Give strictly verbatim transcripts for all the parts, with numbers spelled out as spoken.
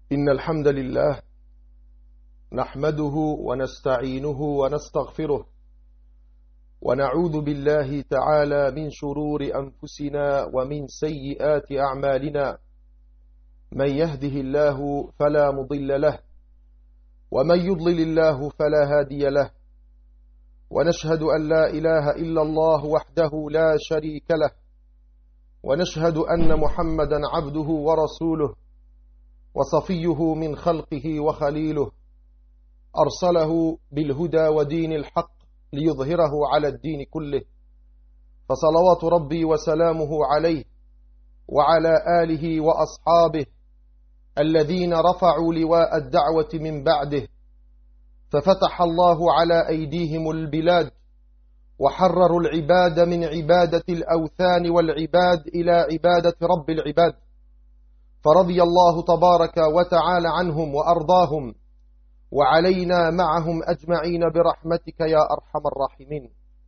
إن الحمد لله نحمده ونستعينه ونستغفره ونعوذ بالله تعالى من شرور أنفسنا ومن سيئات أعمالنا. من يهده الله فلا مضل له ومن يضلل الله فلا هادي له، ونشهد أن لا إله إلا الله وحده لا شريك له، ونشهد أن محمدا عبده ورسوله وصفيه من خلقه وخليله، أرسله بالهدى ودين الحق ليظهره على الدين كله، فصلوات ربي وسلامه عليه وعلى آله وأصحابه الذين رفعوا لواء الدعوة من بعده، ففتح الله على أيديهم البلاد وحرروا العباد من عبادة الأوثان والعباد إلى عبادة رب العباد، فرضي الله تبارك وتعالى عنهم وأرضاهم، وعلينا معهم أجمعين برحمتك يا أرحم الراحمين.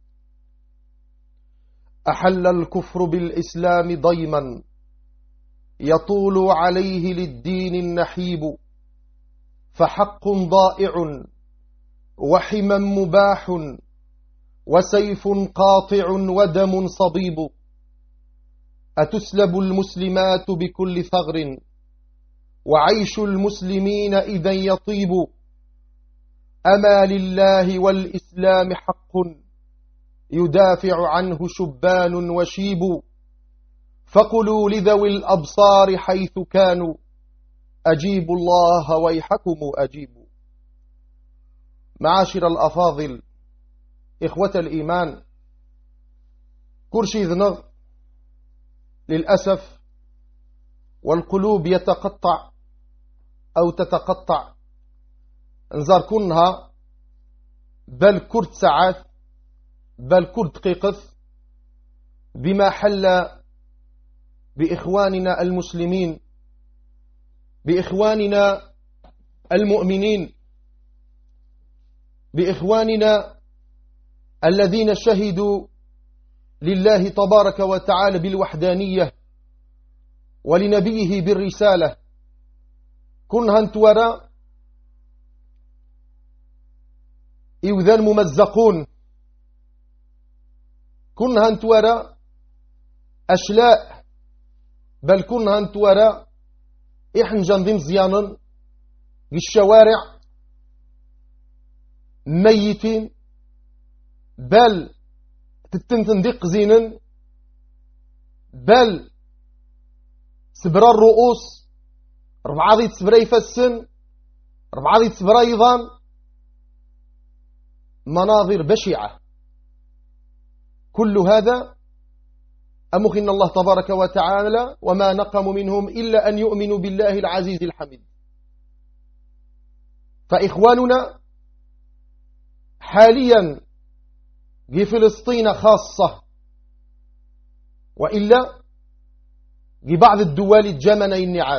أحل الكفر بالإسلام ضيما يطول عليه للدين النحيب، فحق ضائع وحما مباح وسيف قاطع ودم صبيب، أتسلب المسلمات بكل ثغر وعيش المسلمين إذا يطيب، أما لله والإسلام حق يدافع عنه شبان وشيب، فقلوا لذوي الأبصار حيث كانوا أجيبوا الله ويحكم أجيبوا. معاشر الأفاضل، إخوة الإيمان، كرشي ذنغ للأسف والقلوب يتقطع أو تتقطع انزار كنها بل كرد ساعات بل كرد دقيقة بما حل بإخواننا المسلمين، بإخواننا المؤمنين، بإخواننا الذين شهدوا لله تبارك وتعالى بالوحدانية ولنبيه بالرسالة. كنها انتورا إوذان ممزقون، كنها انتورا أشلاء، بل كنها انتورا إحن جنظم زيانا بالشوارع ميتين، بل تتنتن ديق زينا، بل سبرا الرؤوس ربعة ذي تسبرا يفسن، ربعة ذي تسبرا يضان، مناظر بشعة. كل هذا أمخن الله تبارك وتعالى وما نقم منهم إلا أن يؤمنوا بالله العزيز الحميد. فإخواننا حاليا في فلسطين خاصة، وإلا في بعض الدول الجمني النعال،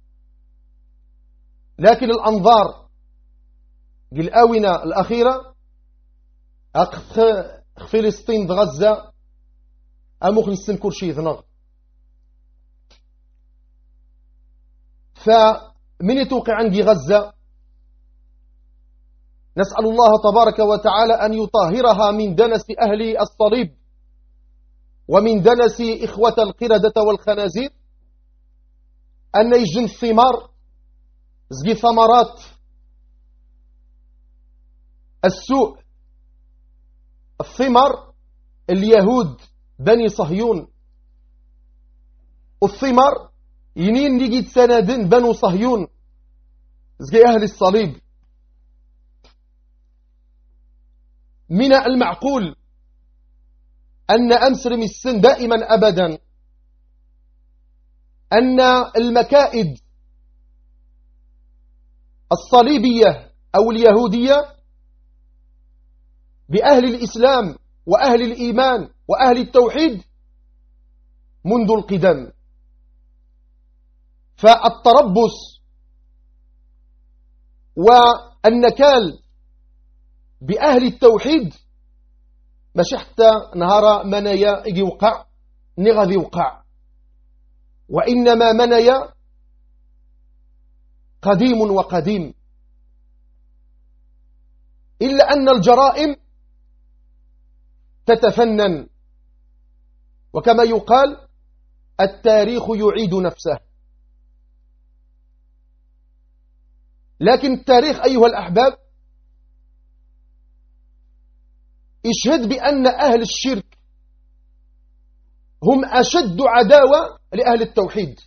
لكن الأنظار في الآونة الأخيرة أخ فلسطين غزة أمخ نستنكر شيء ذنغ. فمن يتوقع عندي غزة نسأل الله تبارك وتعالى أن يطهرها من دنس أهل الصليب ومن دنس إخوة القردة والخنازير، أن يجن الثمار زي ثمرات السوء، الثمر اليهود بني صهيون، والثمر ينين لقيت سندن بنو صهيون زي أهل الصليب. من المعقول أن أمسرم السن دائما أبدا أن المكائد الصليبية أو اليهودية بأهل الإسلام وأهل الإيمان وأهل التوحيد منذ القدم، فالتربص والنكال بأهل التوحيد مش حتى نهار منايا يوقع نغذي وقع، وإنما منايا قديم وقديم، إلا أن الجرائم تتفنن، وكما يقال التاريخ يعيد نفسه. لكن التاريخ أيها الأحباب يشهد بأن أهل الشرك هم أشد عداوة لأهل التوحيد.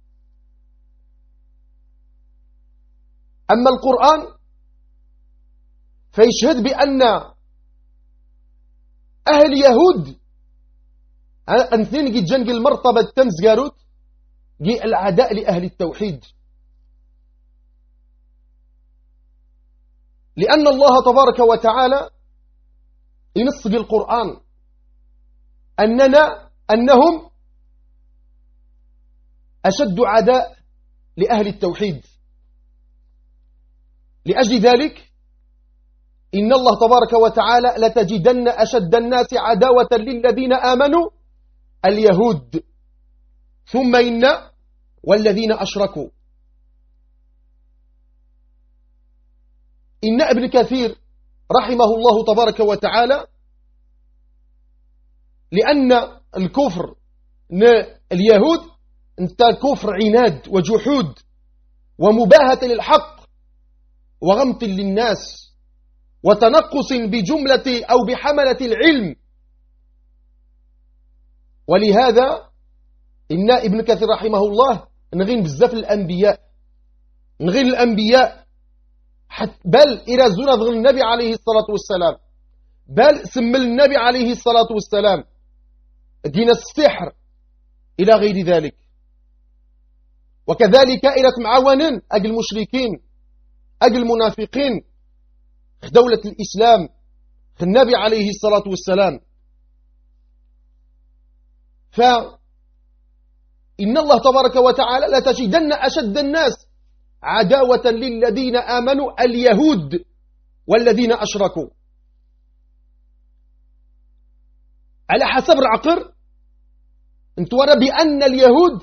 أما القرآن فيشهد بأن أهل يهود أنثنين جي جنق المرتبة التمز قاروت جي العداء لأهل التوحيد، لأن الله تبارك وتعالى ينص بالقرآن أننا أنهم أشد عداء لأهل التوحيد. لأجل ذلك إن الله تبارك وتعالى لتجدن أشد الناس عداوة للذين آمنوا اليهود ثم إن والذين أشركوا. إن ابن كثير رحمه الله تبارك وتعالى لأن الكفر اليهود انت كفر عناد وجحود ومباهة للحق وغمط للناس وتنقص بجملة أو بحملة العلم. ولهذا إن ابن كثير رحمه الله نغين بزاف الأنبياء، نغين الأنبياء بل إلى زنا ضغل النبي عليه الصلاة والسلام، بل سم النبي عليه الصلاة والسلام دين السحر إلى غير ذلك. وكذلك إلى معاونا أجل المشركين أجل المنافقين دولة الإسلام النبي عليه الصلاة والسلام. فإن الله تبارك وتعالى لتجدن أشد الناس عداوة للذين آمنوا اليهود والذين أشركوا. على حسب العقر انتورى بأن اليهود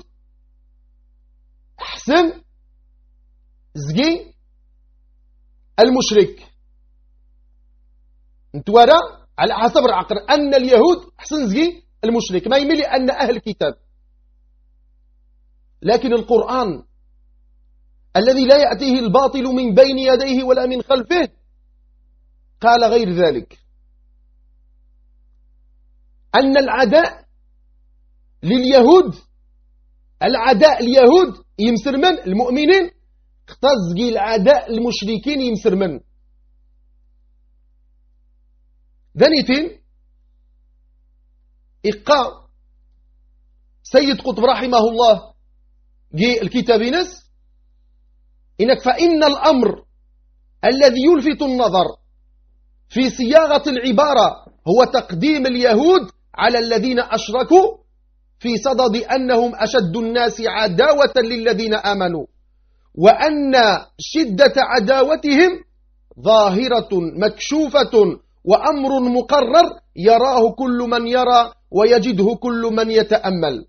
أحسن زقي المشرك، انتورى على حسب العقر أن اليهود أحسن زقي المشرك، ما يميل أن أهل الكتاب. لكن القرآن الذي لا يأتيه الباطل من بين يديه ولا من خلفه قال غير ذلك، أن العداء لليهود العداء اليهود يمسر من المؤمنين اختزقي العداء المشركين يمسر من ذنيتين. إقا سيد قطب رحمه الله جي الكتاب نس إنك فإن الأمر الذي يلفت النظر في صياغة العبارة هو تقديم اليهود على الذين أشركوا في صدد أنهم أشد الناس عداوة للذين آمنوا، وأن شدة عداوتهم ظاهرة مكشوفة وأمر مقرر يراه كل من يرى ويجده كل من يتأمل.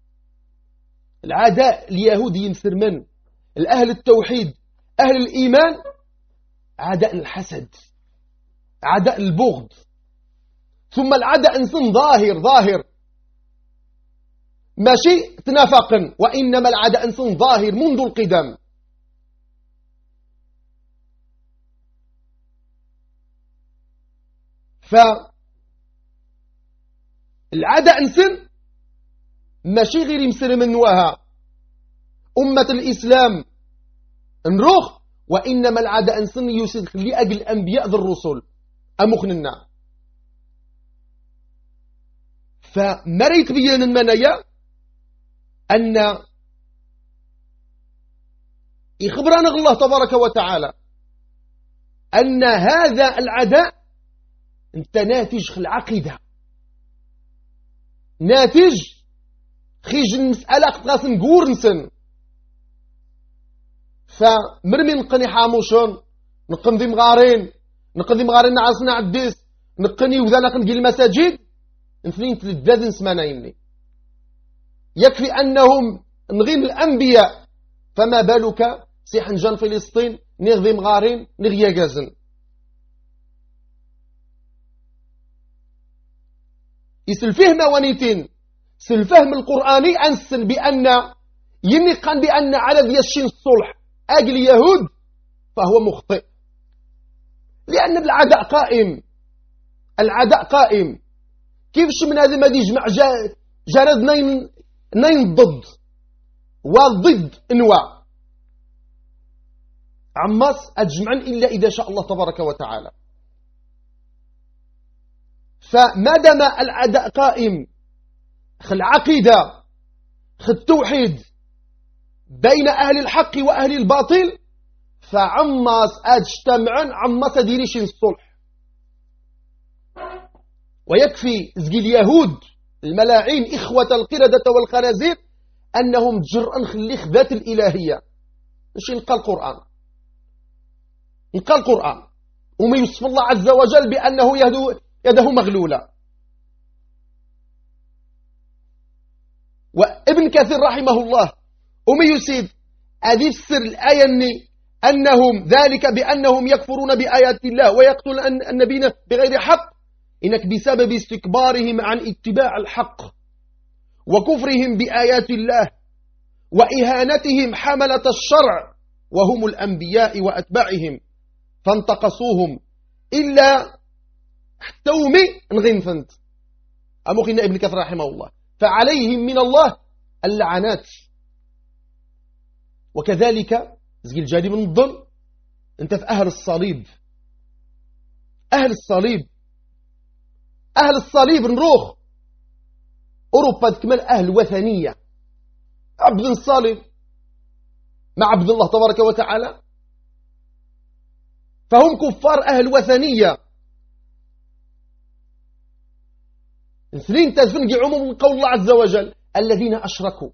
العداء اليهود ينسر من الأهل التوحيد أهل الإيمان عداء الحسد عداء البغض، ثم العداء انسان ظاهر ظاهر ماشي تنافقا، وإنما العداء انسان ظاهر منذ القدم. فالعداء انسان ماشي غير يمسر من نواها أمة الإسلام نروخ، وإنما العداء انسان يسد لأجل الأنبياء ذي الرسل أمخننا. فمريت بيان المنايا أن يخبرنا الله تبارك وتعالى أن هذا العداء انت ناتج العقيدة، ناتج خيج المسألة قاس نقور نسن. فمرمي نقني حاموشون نقني مغارين نقني مغارين عاصنا عديس نقني وذا نقني المساجد اثنين ثلاثة نسمانا يمني، يكفي أنهم نغيم الأنبياء، فما بالك سي حنجان فلسطين نغذي مغارين نغيا جازن يسلفهم موانيتين سلفهم القرآني أنسن بأن ينقن بأن على ذي الشين الصلح أجل يهود فهو مخطئ لأن العداء قائم العداء قائم كيفش من هذا ما يجمع جرد نين نين ضد وضد انواع عماس أجمعا إلا إذا شاء الله تبارك وتعالى. فما دام العداء قائم خل العقيدة خل التوحيد بين أهل الحق وأهل الباطل فعماس أجتمعا عماس ديريش الصلح. ويكفي زقي اليهود الملاعين إخوة القردة والخنازير أنهم جرأا خليخ ذات الإلهية مش نلقى القرآن نلقى القرآن وما يوصف الله عز وجل بأنه يده, يده مغلولة. وابن كثير رحمه الله وما يسيد أذي السر الآية أنهم ذلك بأنهم يكفرون بآيات الله ويقتل النبيين بغير حق إنك بسبب استكبارهم عن اتباع الحق وكفرهم بآيات الله وإهانتهم حملة الشرع وهم الأنبياء وأتباعهم فانتقصوهم إلا حتومي نغنفنت أموخينا ابن كثير رحمه الله فعليهم من الله اللعنات. وكذلك زي الجانب من الظل انت في أهل الصليب أهل الصليب أهل الصليب نروخ أوروبا تكمل أهل وثنية عبد الصليب مع عبد الله تبارك وتعالى فهم كفار أهل وثنية. اثنين تزفنجي عموم من قول الله عز وجل الذين أشركوا.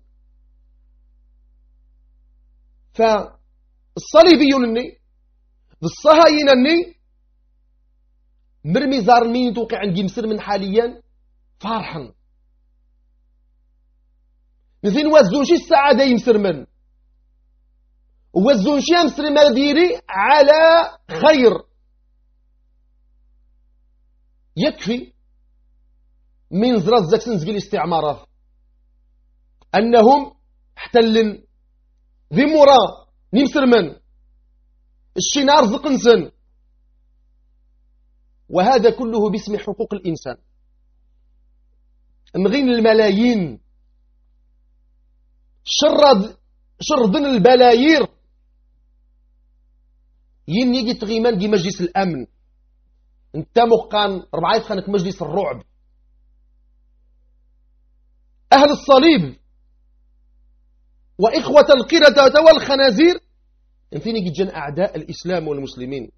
فالصليبيون الني بالصهايين الني مرمي زار مين توقع عن جمسر من حاليا فرحا مثل وزونشي السعادة يمسر من وزونشي يمسر مديري على خير. يكفي من زرات زاكسن زقل الاستعمارات أنهم احتلن ذي مرا نمسر من الشنار زقنسن وهذا كله باسم حقوق الإنسان. نغين الملايين شرد شردن البلايير ين يجي تغيمان دي مجلس الأمن انت مقان ربعايت خانك مجلس الرعب. أهل الصليب وإخوة القردة والخنازير انتين يجي جن أعداء الإسلام والمسلمين.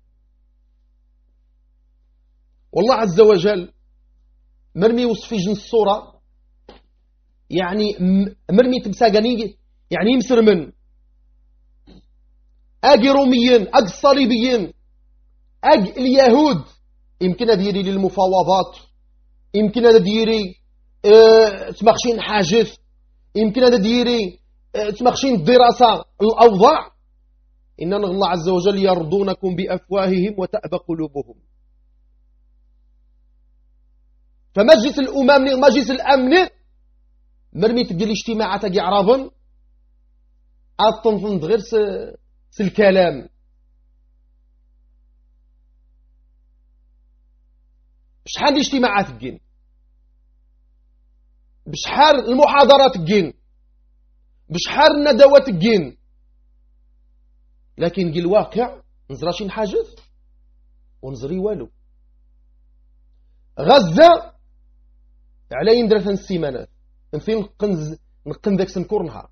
والله عز وجل مرمي وصفي جنس الصورة يعني مرمي تمساقاني يعني يمسر من أجي روميين أجي الصليبيين أجي اليهود يمكن ديري للمفاوضات يمكن ديري اه تمخشين حاجث يمكن ديري اه تمخشين الدراسة الأوضاع إن الله عز وجل يرضونكم بأفواههم وتأبى قلوبهم. فمجلس الأمم مجلس الأمن مرمي تقل اجتماعات تجي عرابا أطنفن غير الكلام بشحال الاجتماعات تجين بشحال المحاضرات تجين بشحال الندوات تجين لكن جي الواقع نزراشين حاجز ونزري والو. غزة على يندرث السيمانات نفين نقنز نقن ذاك سنكورنها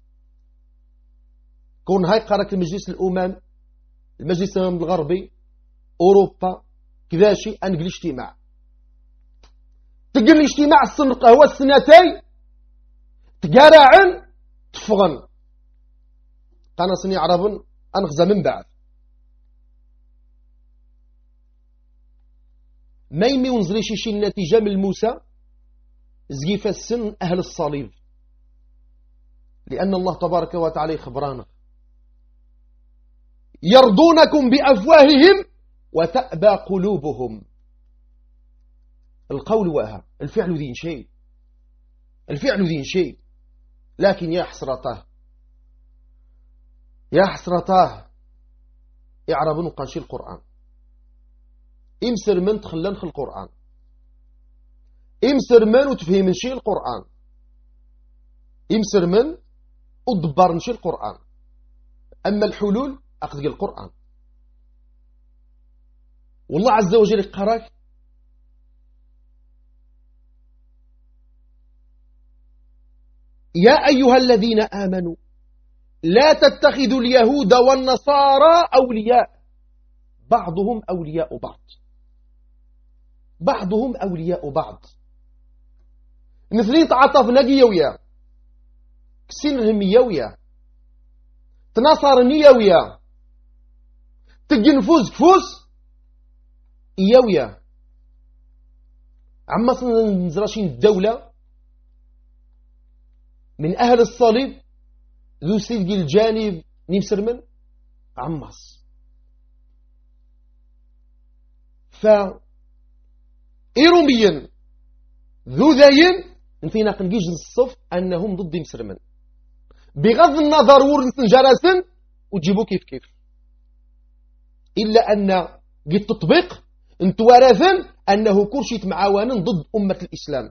كون هاي قرارة المجلس الأمم المجلس الأمم الغربي أوروبا كذا شيء أنقل الاجتماع تقل الاجتماع السنق هو السنتين تقارعن تفغن قانا صني عرب أنغزى من بعد ما يمي ونزريش شي النتيجة من موسى زقيف السن أهل الصليب لأن الله تبارك وتعالى خبرانا يرضونكم بأفواههم وتأبى قلوبهم. القول واها، الفعل ذين شيء، الفعل ذين شيء. لكن يا حسرته يا حسرته يعرب نقنشي القرآن، امسر من تخلن في القرآن، امسر من وتفهم شيء القرآن، امسر من ودبر نشي القرآن. أما الحلول أخذ القرآن. والله عز وجل يقراك يا أيها الذين آمنوا لا تتخذوا اليهود والنصارى أولياء بعضهم أولياء بعض، بعضهم أولياء بعض. مثلين تعاطف نقية ويا كسين رهمية ويا تناصرنية ويا تجي نفوز كفوز إيويا. عما نزراشين الدولة من أهل الصليب ذو صدق الجانب نمسر من عماس. ف إيروميا ذو ذاين انتينا قنقيج الصف أنهم ضد يمسر من، بغض النظر ورنسن جرسن وتجيبوا كيف كيف، إلا أن قد تطبيق انتو ورثن أنه كرشيت معاوانا ضد أمة الإسلام.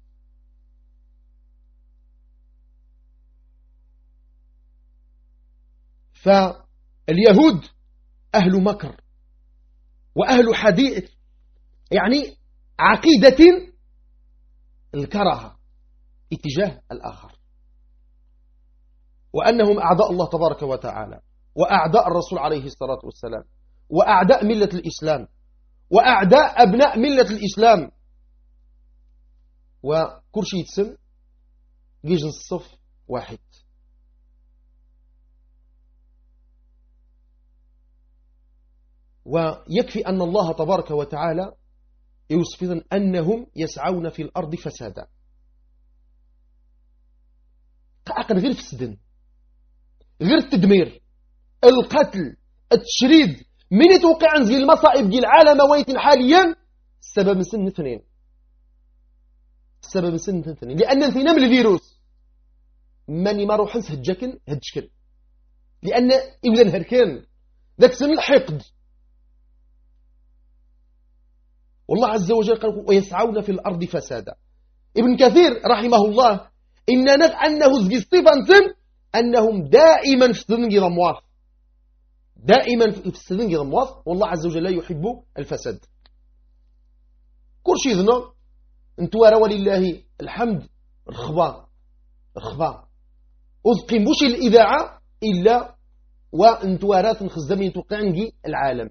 فاليهود أهل مكر وأهل حديث، يعني عقيدة الكراهة اتجاه الآخر، وأنهم أعداء الله تبارك وتعالى وأعداء الرسول عليه الصلاة والسلام وأعداء ملة الإسلام وأعداء أبناء ملة الإسلام. وكرشي يتسم جيج الصف واحد. ويكفي أن الله تبارك وتعالى يوصف أنهم يسعون في الأرض فسادا، أقل غير فسدن، غير التدمير، القتل، التشريد، من يتوقع عن زي المصائب ديال العالم ويتن حاليا السبب من سن اثنين، السبب من سن اثنين، لأن انثينا من الفيروس ماني ما روحنس هجاكن هجكن، لأن إذن هركان ذاك سن الحقد. والله عز وجل قال ويسعون في الأرض فسادا. ابن كثير رحمه الله إن أنه زي ستيفنسن أنهم دائما في السنجي ضمواف، دائما في السنجي ضمواف، والله عز وجل لا يحب الفساد. كل شيء ذنا انتوارا ولله الحمد الخبا الخبا أذقم بوش الإذاعة إلا وانتوارات نخزمين توقعنجي العالم.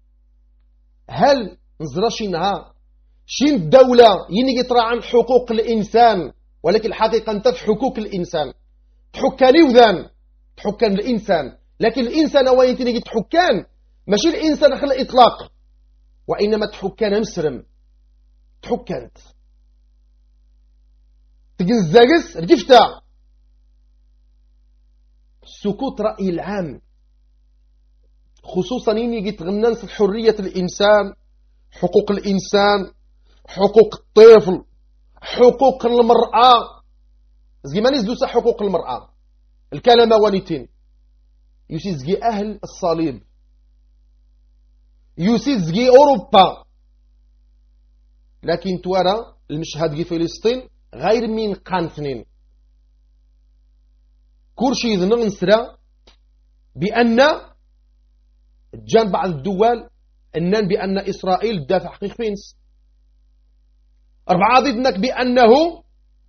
هل نزرشينها شين الدولة ينجي ترى عن حقوق الإنسان، ولكن الحقيقة أنت في حقوق الإنسان تحكاني وذان تحكان الإنسان، لكن الإنسان وين تنجي تحكان ماشي الإنسان خلق إطلاق، وإنما تحكان مسرم تحكانت تجي الزاقس رجفتا. سكوت رأي العام خصوصا ينجي تغنن في حرية الإنسان، حقوق الإنسان، حقوق الطفل، حقوق المرأة. زي ما نزدوس حقوق المرأة الكلمة ونيتين يسيزجي أهل الصليب، يسيزجي أوروبا، لكن توارى المشهد في فلسطين غير من قانثنين. كورشي ذنغ نسرى بأن جان بعض الدول أنن بأن إسرائيل دافع حقيق فينس أربعة ضدنك بأنه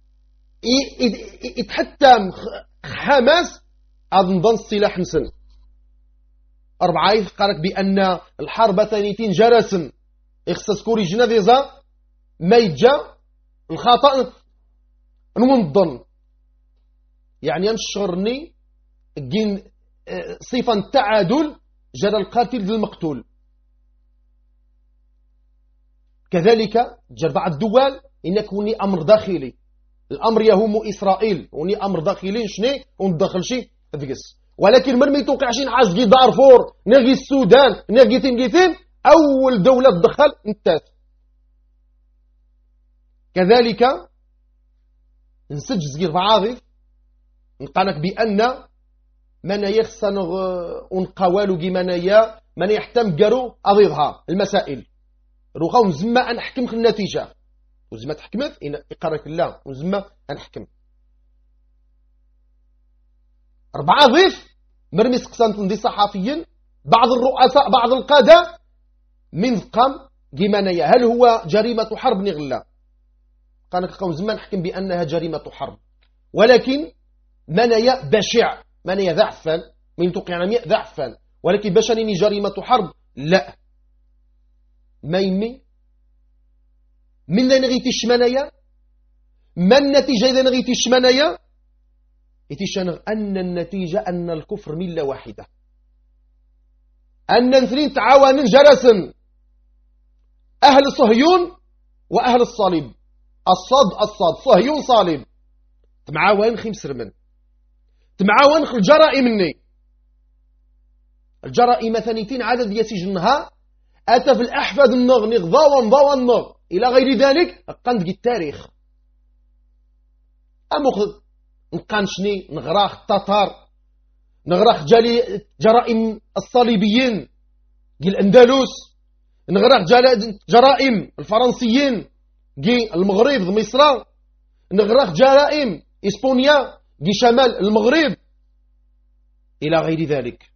يتحتم حماس أظن السلاح نسن أربعة يفقرك بأن الحرب ثانيتين جرسن إخصاص كوري جناديزا ما يتجا الخطأ نمنظن، يعني يمشغرني جين صفة تعادل جرى القاتل للمقتول. كذلك جرى بعض الدول إن يكون أمر داخلي، الأمر يهم إسرائيل وني أمر داخلي شني وندخل شيء ذقس، ولكن من ما يتوقع شي عازقي دارفور نغي السودان نغي تنقيتين أول دولة تدخل انتات. كذلك نسج زكير بعاضي نقالك بأن من يخصن ونقوالو كي منايا من يحتم قرو أضيضها المسائل روخا ونزما أنحكم في النتيجة وزما تحكمت إن إقرارك الله ونزما أنحكم أربعة ضيف مرمي سقسان تندي صحفيين بعض الرؤساء بعض القادة من قام جمانيا هل هو جريمة حرب نغلا قالك قوم زمان نحكم بأنها جريمة حرب ولكن منايا بشع منايا ضعفا من توقعنا مئة ضعفا ولكن بشريني جريمة حرب لا ما يمي من نغيتش منايا ما النتيجة إذا نغيتش منايا يتشنغ أن النتيجة أن الكفر ملة واحدة أن اثنين تعاون جرسا أهل صهيون وأهل الصليب الصد الصد صهيون صليب تمعاون خمس رمن تمعاون الجرائم مني الجرائم ثانيتين عدد يسجنها أتى في الأحفاد النغ نغضا ونضا والنغ إلى غير ذلك قندق التاريخ أمخذ نقانشني نغراخ التتار نغراخ جالي جرائم الصليبيين جي الأندلس نغراخ جرائم الفرنسيين جي المغرب مصر نغراخ جرائم إسبانيا جي شمال المغرب إلى غير ذلك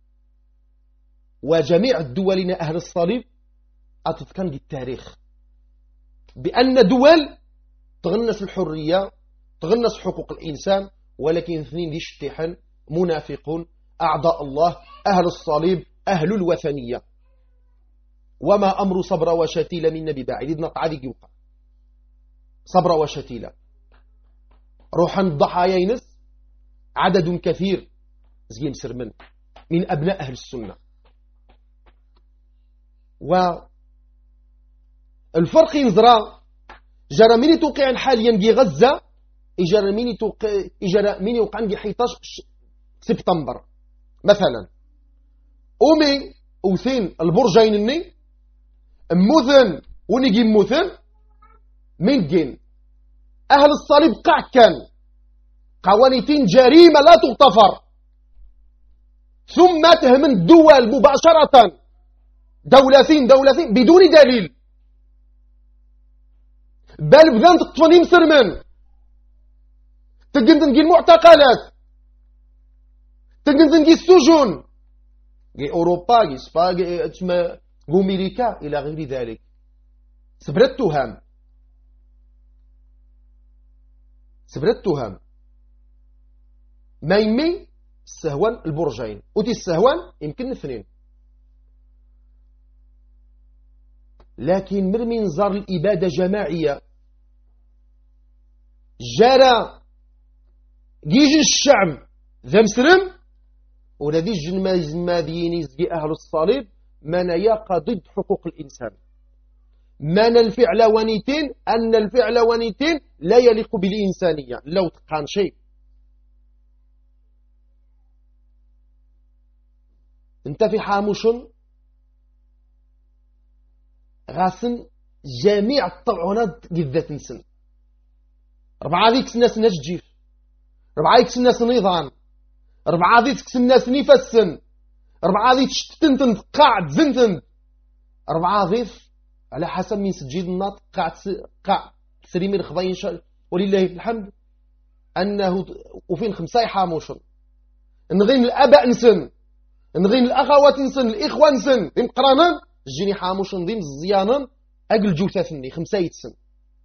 وجميع الدول أهل الصليب أتذكر التاريخ بأن دول تغنس الحرية تغنس حقوق الإنسان ولكن اثنين دي شتيحن منافقون أعداء الله أهل الصليب أهل الوثنية وما أمر صبر وشتيلة من نبي باعد إذ نطعدك يوقع صبر وشتيلة روحا الضحايا ينس عدد كثير زين سرمن من أبناء أهل السنة والفرق ينزرى جرى مني توقع حاليا في غزة إجرى مني توقع إجرى مني وقع في حداش سبتمبر مثلا أمي أوثين البرجين الني موثن ونجي موثن من جين أهل الصليب قع كان قوانيتين جريمة لا تغتفر ثم تهم الدول مباشرة دولتين دولتين بدون دليل بل بدان تقطفني مسرمن تقن تنقي المعتقلات تقن تنقي السجون جي أوروبا جي سبا جي أمريكا إلى غير ذلك سبرت تهم سبرت تهم ما يمي السهوان البرجين وتي السهوان يمكن اثنين لكن من منظر الإبادة جماعية جرى جيج الشعب ذا مسرم ولذي الجنماذيين يزقي أهل الصليب من يقى ضد حقوق الإنسان من الفعل ونيتين أن الفعل ونيتين لا يليق بالإنسانية لو تقان شيء انت في حاموش غاسن جميع الطلعونات قذات نسن ربعا ذيك الناس نجيف ربعا ذيك الناس نيضان ربعا ذيك الناس نفسن ربعا ذيك تشتنتن قاعد زنتن ربعا ذيك على حسب من سجيد الناط قاعد قاع سليم الخضاين ولله الحمد أنه وفين خمسة حاموشن نغين الأباء نسن نغين الأخوات نسن الإخوة نسن ذي مقرانا جيني حاموشن ذي مزيانا أقل جوثاثني خمسة يتسن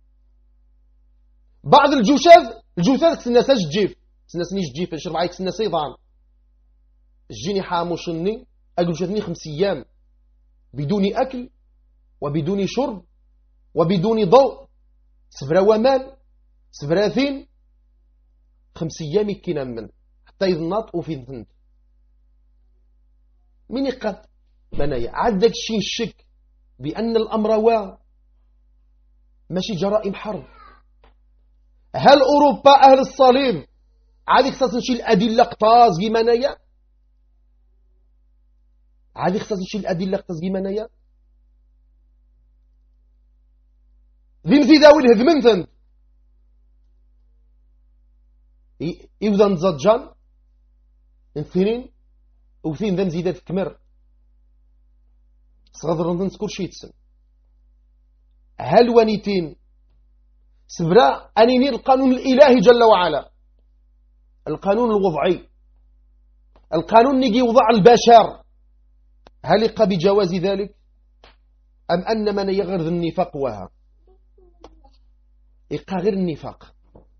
بعض الجوشاث الجوثاث كسناس جيف كسناس نيش جيف الشرب عايك كسناس يضان جيني حاموشني أقل جوثاثني خمس أيام بدون أكل وبدون شرب وبدون ضوء سفرا ومال سفراثين خمس أيام كنا من حتى يظنط وفي ذنب من يقال منايا عندك شي الشك بأن الأمر وا ماشي جرائم حرب هل أوروبا أهل الصليب عادي خصاص نشي الأدلة قطاز منايا عادي اختص شي الأدلة اختص جيمانيا ذي مزيداوي الهذمنتن إذا نزجان انثنين وثين ذا مزيدات تكمر صغر نذكر شي تسن هل ونيتين سبرا أنيني القانون الإلهي جل وعلا القانون الوضعي القانون نجي وضع البشر هل يقى بجواز ذلك أم أن من يغرذ النفاق وها يقى غير النفاق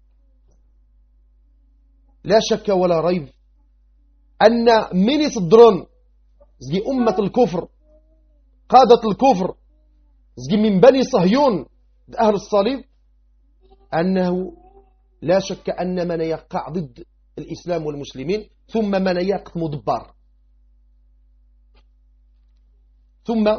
لا شك ولا ريب أن من يصدرون زي أمة الكفر قادة الكفر زي من بني صهيون أهل الصليب أنه لا شك أن من يقع ضد الإسلام والمسلمين ثم من يقف مدبر ثم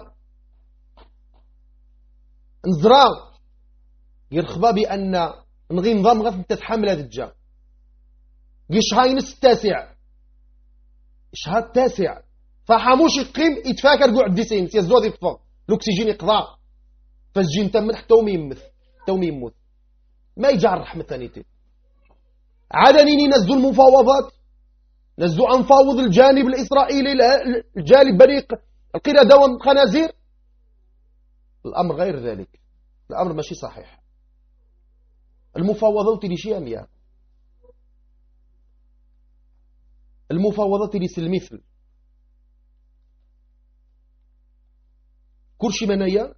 نزرع يرخبا بأن نغي نظام غف تتحمل هذا الجا يشهاينس التاسع شهاد التاسع فحاموش يقيم يتفاكر قعد ديسين سيزواد يطفق الأكسجين يقضى فالجين تمن حتى وميمث حتى وميموت ما يجعل الرحمة ثانيتين عدنيني نزلوا المفاوضات نزلوا أنفاوض الجانب الإسرائيلي الجانب بريق القردة والخنازير الأمر غير ذلك الأمر ماشي صحيح المفاوضات اللي شيء أمياء المفاوضات اللي سلمثل كرشي منايا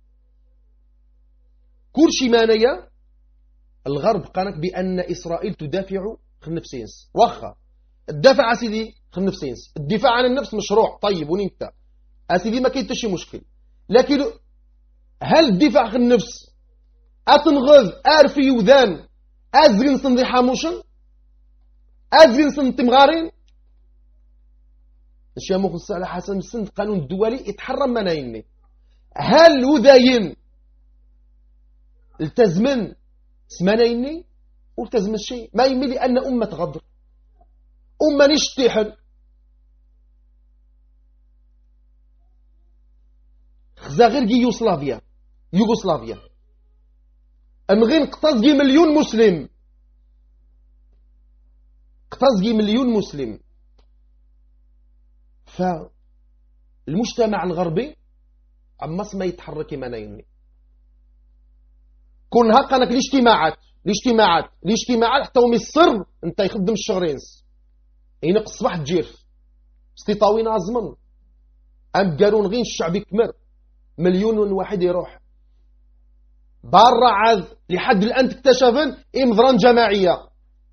كرشي منايا الغرب قالك بأن إسرائيل تدافع خل نفسينس واخا الدافع أسيدي خل نفسينس الدفاع عن النفس مشروع طيب وننت أسيدي ما كنت شي مشكل لكن هل الدفاع عن النفس أتنغذ أرفي وذان أزغن صندي حاموشن أزغن صندي تمغارين الشيء مخصص على حسب السند قانون الدولي يتحرم منايني هل وذاين التزمن سمانيني والتزم الشيء ما يمي لأن أمة غدر أمة نشتحل خزا غير يوغوسلافيا يوغوسلافيا أنغين اقتصجي مليون مسلم اقتصجي مليون مسلم فالمجتمع الغربي عماس ما يتحرك منايني كون هاقنك الاجتماعات الاجتماعات الاجتماعات حتى ومي السر انت يخدم الشغرينس ينق الصباح تجيرف استطاوين عزمن ام قالون غين الشعب يكمر مليون واحد يروح برا عاد لحد الان تكتشفن امضران جماعيه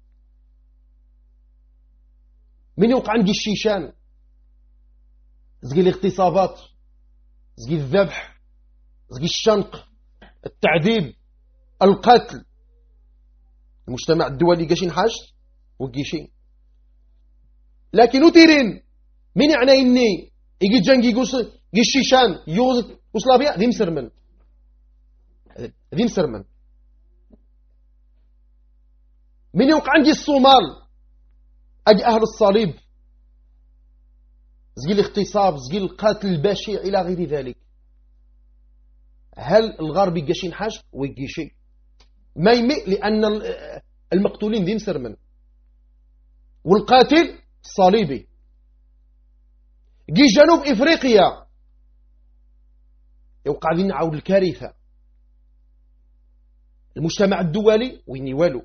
من يوقع عندي الشيشان زقي الاغتصابات زقي الذبح زقي الشنق التعذيب القتل المجتمع الدولي قاشين حاج وقيشين لكن وتيرين من يعني إني يجي جنجي قوس الشيشان يوز وسلافيا ذي مسرمن ذي مسرمن من يوقع عندي الصومال أجي أهل الصليب زقي الاغتصاب زقي القتل البشع إلى غير ذلك هل الغرب يقاشين حاج ويقيشي ما يمي لأن المقتولين ذي مسرمن والقاتل الصليبي جي جنوب إفريقيا يوقع ذي نعاود الكارثة المجتمع الدولي ويني والو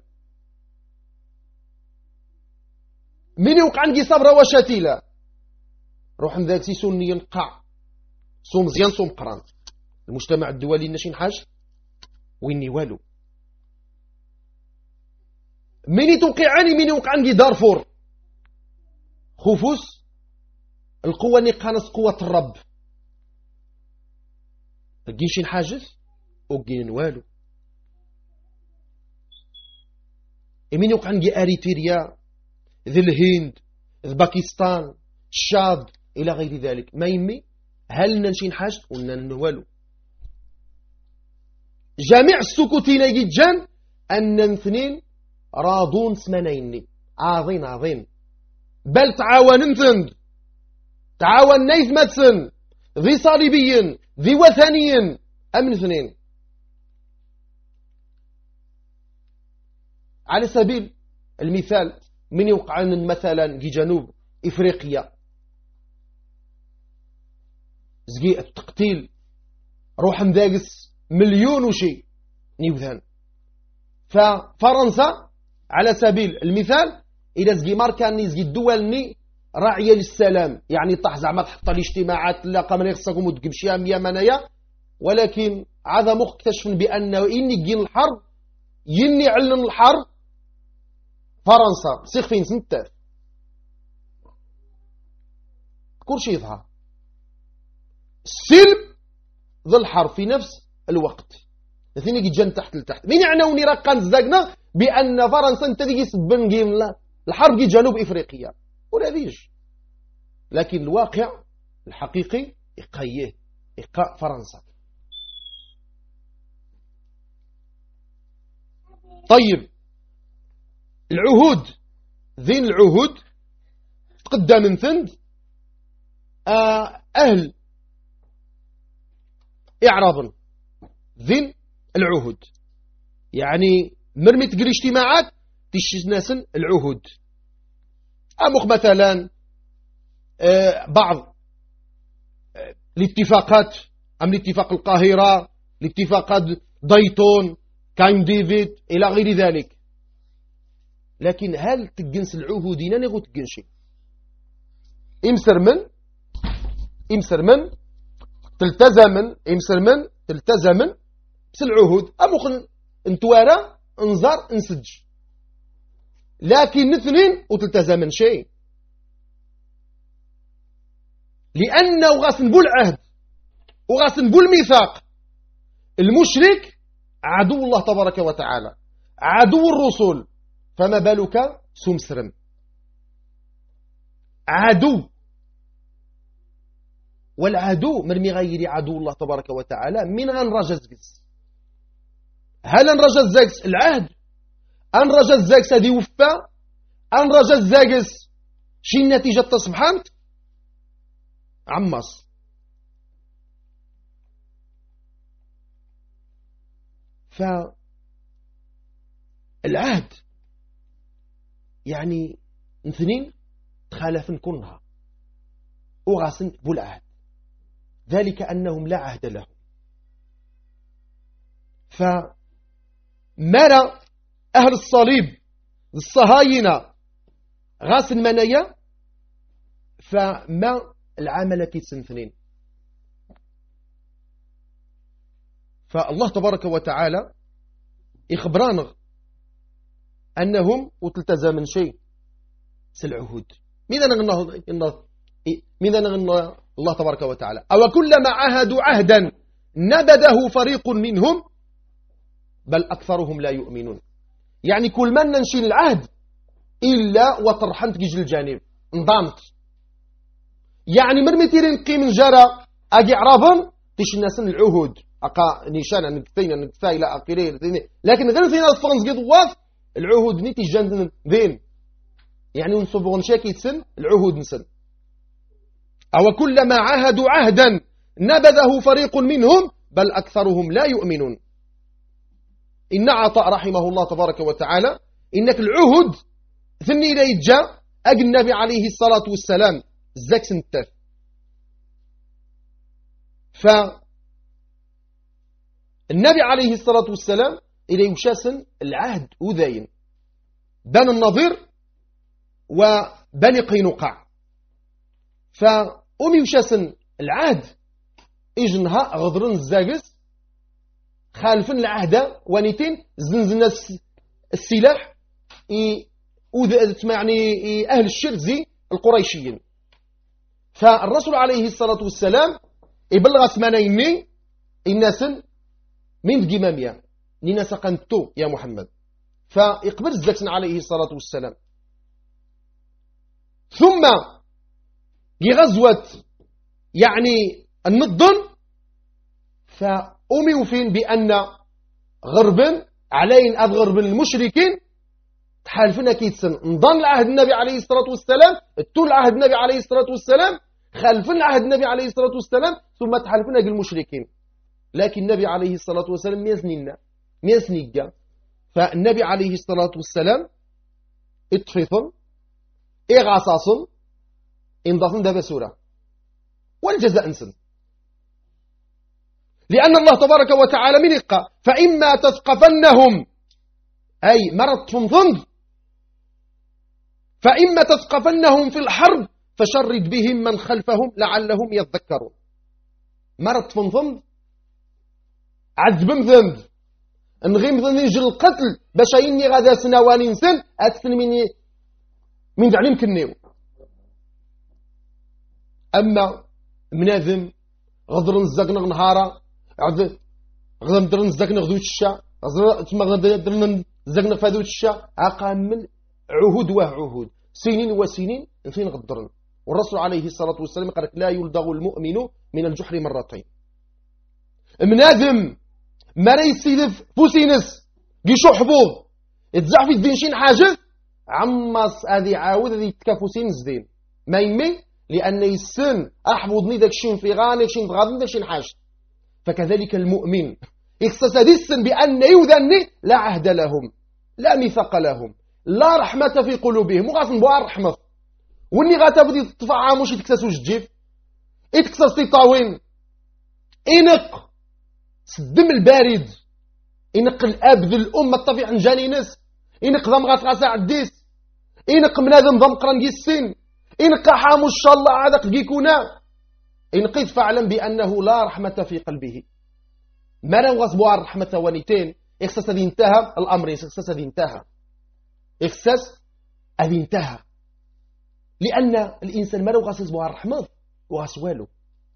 من يوقع عندي صبرة وشتيلة روح ذاك سي سني ينقع صوم زيان صوم قران المجتمع الدولي ناشين حاج ويني والو من توقعني من يوقع عندي دارفور خفوس القوة نقانس قوة الرب الجيشين حاجز وقين والو من يوقع عندي أريتريا ذي الهند ذي باكستان الشاد إلى غير ذلك ما يمي هل ننشين حاجة وننوالو جميع السكوتين يجي جان أن اثنين راضون سمانيني عظيم عظيم بل تعاون انتند تعاون نيث متسن ذي صليبي ذي وثني أمن اثنين. على سبيل المثال من يوقع مثلا في جنوب إفريقيا زكي التقتيل روح مداقس مليون وشي نيوذان. ففرنسا على سبيل المثال إذا زكي ماركاني زكي الدول ني راعية للسلام، يعني طاح زعما تحط الاجتماعات لا قام يخصكم وتقبشيها ميا منايا، ولكن عاد مكتشف بأنه إني جين الحرب يني علن الحرب فرنسا سيخ فين سنتاف كل شيء يظهر السلب ذو الحرب في نفس الوقت الاثنين يجي تحت لتحت. مين يعنوني رقان زاقنا بأن فرنسا انت ديجي سبن جيم لا الحرب جي جنوب إفريقيا ولا ديش، لكن الواقع الحقيقي يقيه إقاء فرنسا. طيب العهود ذين العهود تقدم من ثند أهل إعراب ذين العهود، يعني مرمي تقري اجتماعات تشيز ناسن العهود. أمخ مثلا بعض الاتفاقات أم الاتفاق القاهرة الاتفاقات دايتون كاين ديفيد إلى غير ذلك. لكن هل تجنس العهودين نغو تجنشي إمسر من إمسر من تلتزمن إمسر من تلتزمن بس العهود أمخ انتوارا انظر انسج، لكن اثنين وتلتزمن شيء لأنه غاسن بو العهد وغاسن بو الميثاق. المشرك عدو الله تبارك وتعالى عدو الرسل، فما بالك سمسرم عدو، والعدو مرمي غير عدو الله تبارك وتعالى من غن رجز. هل ان رجز زاكس العهد ان رجز زاكس هذه وفا ان رجز زاكس شي النتيجة تصبحانت عمص. فالعهد يعني اثنين تخالفن كلها وغاسن بالعهد، ذلك أنهم لا عهد لهم. فمرى أهل الصليب الصهاينة غاسن منايا فما العاملة كيتسن اثنين. فالله تبارك وتعالى إخبران أنهم وتلتزم من شيء سالعهود. ماذا نغنى ماذا نغنى الله تبارك وتعالى أو كلما عاهدوا عهدا نبذه فريق منهم بل أكثرهم لا يؤمنون. يعني كل من ننشي العهد إلا وطرحنت جيج الجانب انضامت، يعني مرمتي رنقي من جرى أجي عرابا تيش الناس العهود أقا نيشانا نكتين نكتا إلى آخره، لكن غير فينا الفرنس قد واف العهود نيتي جان ذين، يعني ونصبغن شاكي تسن العهود نسن. أو كلما عاهدوا عهدا نبذه فريق منهم بل أكثرهم لا يؤمنون. إن عطاء رحمه الله تبارك وتعالى إنك العهد ثني إلى يتجا أجل النبي عليه الصلاة والسلام الزكس التاف. فالنبي عليه الصلاة والسلام إلى يشاسن العهد أذين بني النضير وبني قينقاع، فأمي يشاسن العهد إجنها غضرن الزاقس خالفن العهد ونيتين زنزنا السلاح يعني أهل الشرزي القريشيين. فالرسول عليه الصلاة والسلام يبلغ ثمانيني الناس من جمامية لناس قنتو يا محمد، فيقبل الزكسن عليه الصلاة والسلام. ثم غزوة يعني النضن فأمي فين بأن غربا علين أذ غرب المشركين تحالفنا كيتسن نضن العهد النبي عليه الصلاة والسلام التول عهد النبي عليه الصلاة والسلام خالفن عهد النبي عليه الصلاة والسلام ثم تحالفنا المشركين. لكن النبي عليه الصلاة والسلام ميزنينا ميزنيقا. فالنبي عليه الصلاة والسلام اتفصل إغاصاص انضافن دابا سورة والجزاء انسن، لأن الله تبارك وتعالى من إقا فإما تثقفنهم أي مرض تنظن فإما تثقفنهم في الحرب فشرد بهم من خلفهم لعلهم يذكرون. مرض تنظن عذبم ذنب نغيم ذنب يجي القتل باش يني غادا سنوان سن أتسن من من دعلم كنيو. أما مناذم غدر نزقنا نهارا غدر نزقنا غدوت الشا غدر نزقنا فادوت الشا أقامل عهود وعهود سنين وسنين فين غدرن. والرسول عليه الصلاة والسلام قال لا يلدغ المؤمن من الجحر مرتين. مناذم ما يسيدف فوسينس قيشو حبوب يتزع في الدين شين حاجة عمص هذه عاود هذه تكافوسين زدين ما يمي لأن يسن أحبضني داك شين في غاني شين غادن داك شين حاجة. فكذلك المؤمن يخصص هذه السن بأن يوذني لا عهد لهم لا ميثاق لهم لا رحمة في قلوبهم وغاسن بوار رحمة واني غاتبدي تطفع مش يتكسسوش الجيف يتكسس تيطاوين إنق الدم البارد إنق الأب ذي الأمة الطبيعة نجاني ناس إنق ضم غاتغاسا عديس إنق منادم ضم قرن السن إنق حامو الشاء الله عادق جيكونا إنق فاعلم بأنه لا رحمة في قلبه ما لو غصبوا عن رحمة ونيتين إخساس هذه انتهى الأمر إخساس هذه انتهى إخساس هذه انتهى لأن الإنسان ما لو غصبوا عن رحمة وغسواله.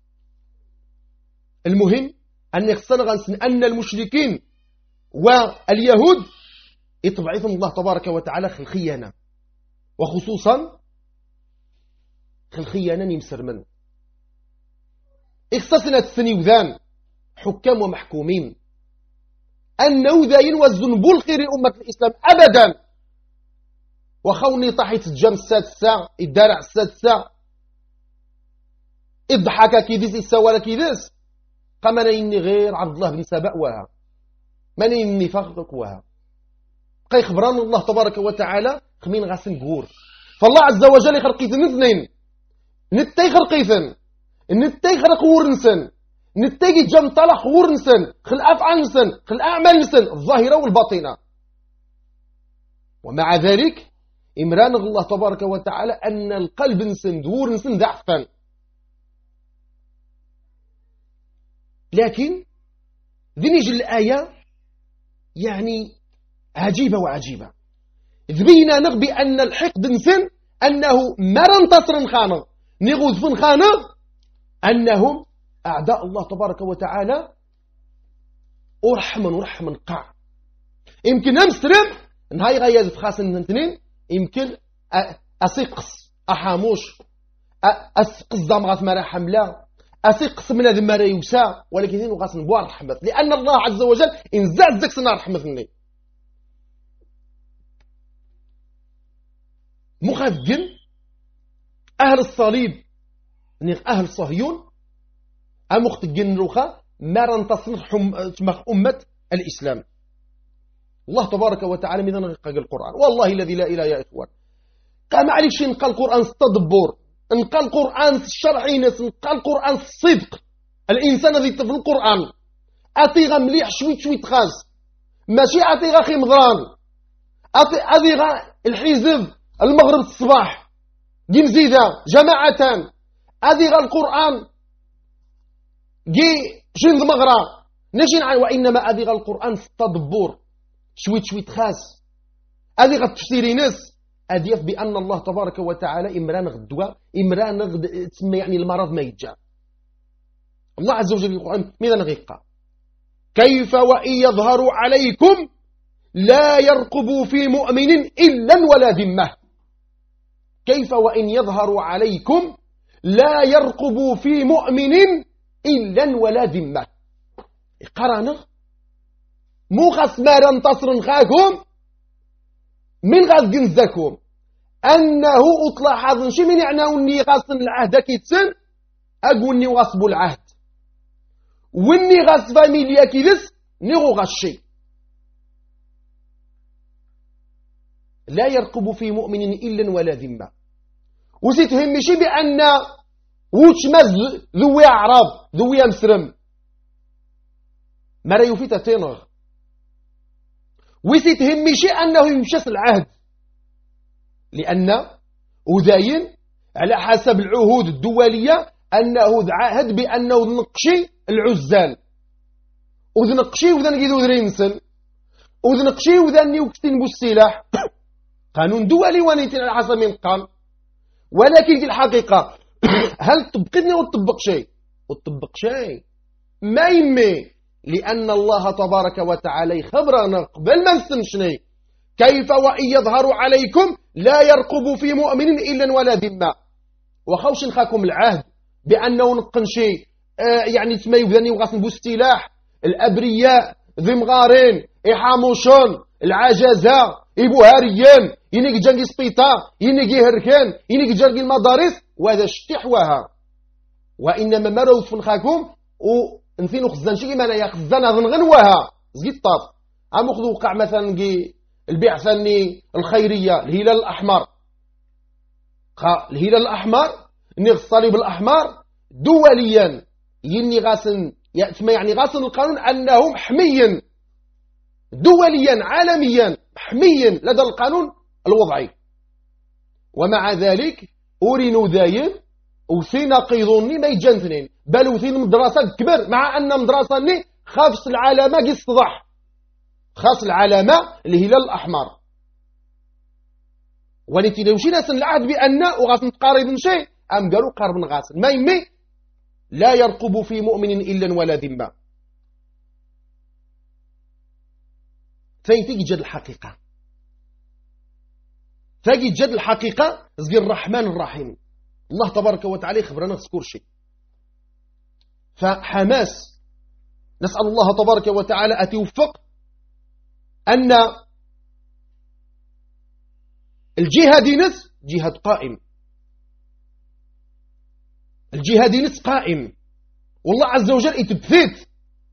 المهم أن يخصنا أن المشركين واليهود يطبعثهم الله تبارك وتعالى خلخيانا وخصوصا خلخيانا يمسر من إخصاصنا الثنيوذان حكام ومحكومين أنه ذا ينوزن بالخير أمة الإسلام أبدا. وخوني طاحت الجام السادسة الدارع السادسة إضحك كيديس إساوالا كيديس قام نيني غير عبد الله بن سبأ وها ما نيني فقط وها قي خبران الله تبارك وتعالى خمين غاسن قور. فالله عز وجل يخرقيثن اثنين نتاي خرقيثن نتاي خرق ورنسن نتاي جام طلق ورنسن خل أفعال نسن خل أعمال نسن الظاهرة والباطنة. ومع ذلك إمران الله تبارك وتعالى أن القلب نسن دور نسن ضعفا. لكن ذي نيجي الآية يعني عجيبة وعجيبة ذبينا نغبي أن الحقد نسن أنه ما انتصر خانه نغوذ فن خانه أنهم أعداء الله تبارك وتعالى أرحما ورحما قاع. يمكن أمسرم نهاي غاية خاصة اثنين يمكن أسيقص أحاموش أسقص زامغات مرا حملة أسيقص من هذا مرا يوسى ولكن هنا غاسن بوار رحمة لأن الله عز وجل إنزاد ذاك سنة رحمة مخدم أهل الصليب أهل صهيون أمختجن روخا ما رنتصنح أمة الإسلام. الله تبارك وتعالى ماذا نقل القرآن والله الذي لا إله يا إخوان قام عليك شيء نقل القرآن استدبور نقل القرآن الشرعي نقل القرآن الصدق. الإنسان الذي في القرآن أتيغا مليح شويت شويت خاز ماشي أتيغا خي مضران أتيغا الحزب المغرب الصباح دي مزيدة جماعة أتيغا القرآن جي شين مغرى نشين عن وإنما أتيغا القرآن استدبور شويت شويت خاز أتيغا التفسيري ناس أديف بأن الله تبارك وتعالى إمران غدوة إمران غد تسمى يعني المرض ما يتجا. الله عز وجل في القرآن ماذا نغيقا كيف وإن يظهروا عليكم لا يرقبوا في مؤمن إلا ولا ذمة. كيف وإن يظهروا عليكم لا يرقبوا في مؤمن إلا ولا ذمة. قرانا مو خاص ما رنتصر خاكم من غاز جنزكم أنه أطلع حظن شي من يعناو أني غاصن العهد كيتسن أقول غصب العهد واني غاس فاميليا كيلس نيغو غاشي لا يرقب في مؤمن إلا ولا ذمة وسيتهم شي بأن وشمز ذوي أعراض ذوي أمسرم ما لا يفيت تينغ وسيتهم شي أنه يمشس العهد لأن وذاين على حسب العهود الدولية أنه عهد بأنه نقشي العزال وذنقشي وذا نقيدو درينسن وذنقشي وذا نيوكتين بالسلاح قانون دولي ونيتين على حسب من قال ولكن في الحقيقة هل تطبقني وتطبق شيء وتطبق شيء ما يمي لأن الله تبارك وتعالى خبرنا قبل ما نستنشني كيف وإن يظهروا عليكم لا يرقب في مؤمن إلا ولا ذمة وخوش نخاكم العهد بأنه نقنشي آه يعني تما يبدأني وغاسن بوستلاح الأبرياء ذي مغارين إحاموشون العجزة إبوهاريين ينيك جانجي سبيطا ينيك هركان ينيك جانجي المدارس وهذا شتحوها وإنما مروت فنخاكم ونثينو خزان شي كيما أنايا خزان هذا نغنوها زقيت الطاف عم خذوا وقع مثلا البعثة الخيرية الهلال الأحمر الهلال الأحمر نيغ الصليب الأحمر دوليا يني غاسن يعني غاسن القانون أنه محمي دوليا عالميا محمي لدى القانون الوضعي ومع ذلك أورينو ذاين وثين قيضوني ما يجنثنين بل وثين مدرسة كبر مع أن مدرسة ني خاص العلامة قصدح خاص العلامة الهلال الأحمر ونتي لو شي ناس العهد بأن وغاسن تقارب شيء أم قالوا قارب غاسن ما يمي لا يرقب في مؤمن إلا ولا ذمة فين تيجي جد الحقيقة تيجي جد الحقيقة زي الرحمن الرحيم الله تبارك وتعالى خبرنا تذكر شيء فحماس نسأل الله تبارك وتعالى أتوفق أن الجهاد نس جهاد قائم الجهاد نس قائم والله عز وجل يتبثيت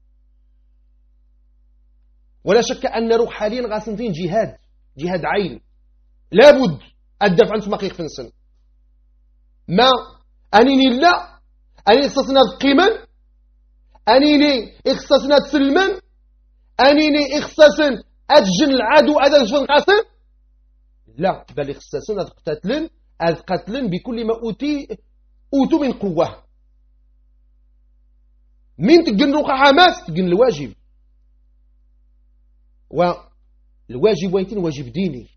ولا شك أن روح حاليا غاسنتين جهاد جهاد عين لابد الدفع عن سماقيق فنسن ما أنيني لا أني إخصاصنا قيما أنيني إخصاصنا تسلما أنيني إخصاصنا أتجن العدو أذا جفن قاسم لا بل إخصاصنا تقتتلن أذ قتلن بكل ما أوتي أوتو من قوة من تقن روح حماس تقن الواجب والواجب ويتين واجب ديني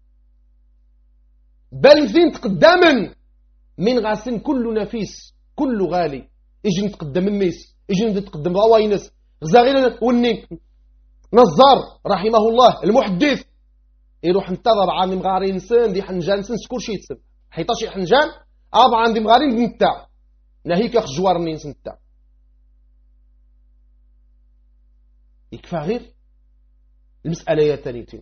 بل فين تقدما من غاسن كل نفيس كل غالي اجي نتقدم الميس اجي نتقدم ضواينس غزاغير وني نزار رحمه الله المحدث يروح انتظر عن مغارين انسان دي حنجان سن سكور شي يتسم حيطاشي حنجان اب عندي مغارين نتا ناهيك خجوار نين سنتا يكفى غير المسألة يا تانيتين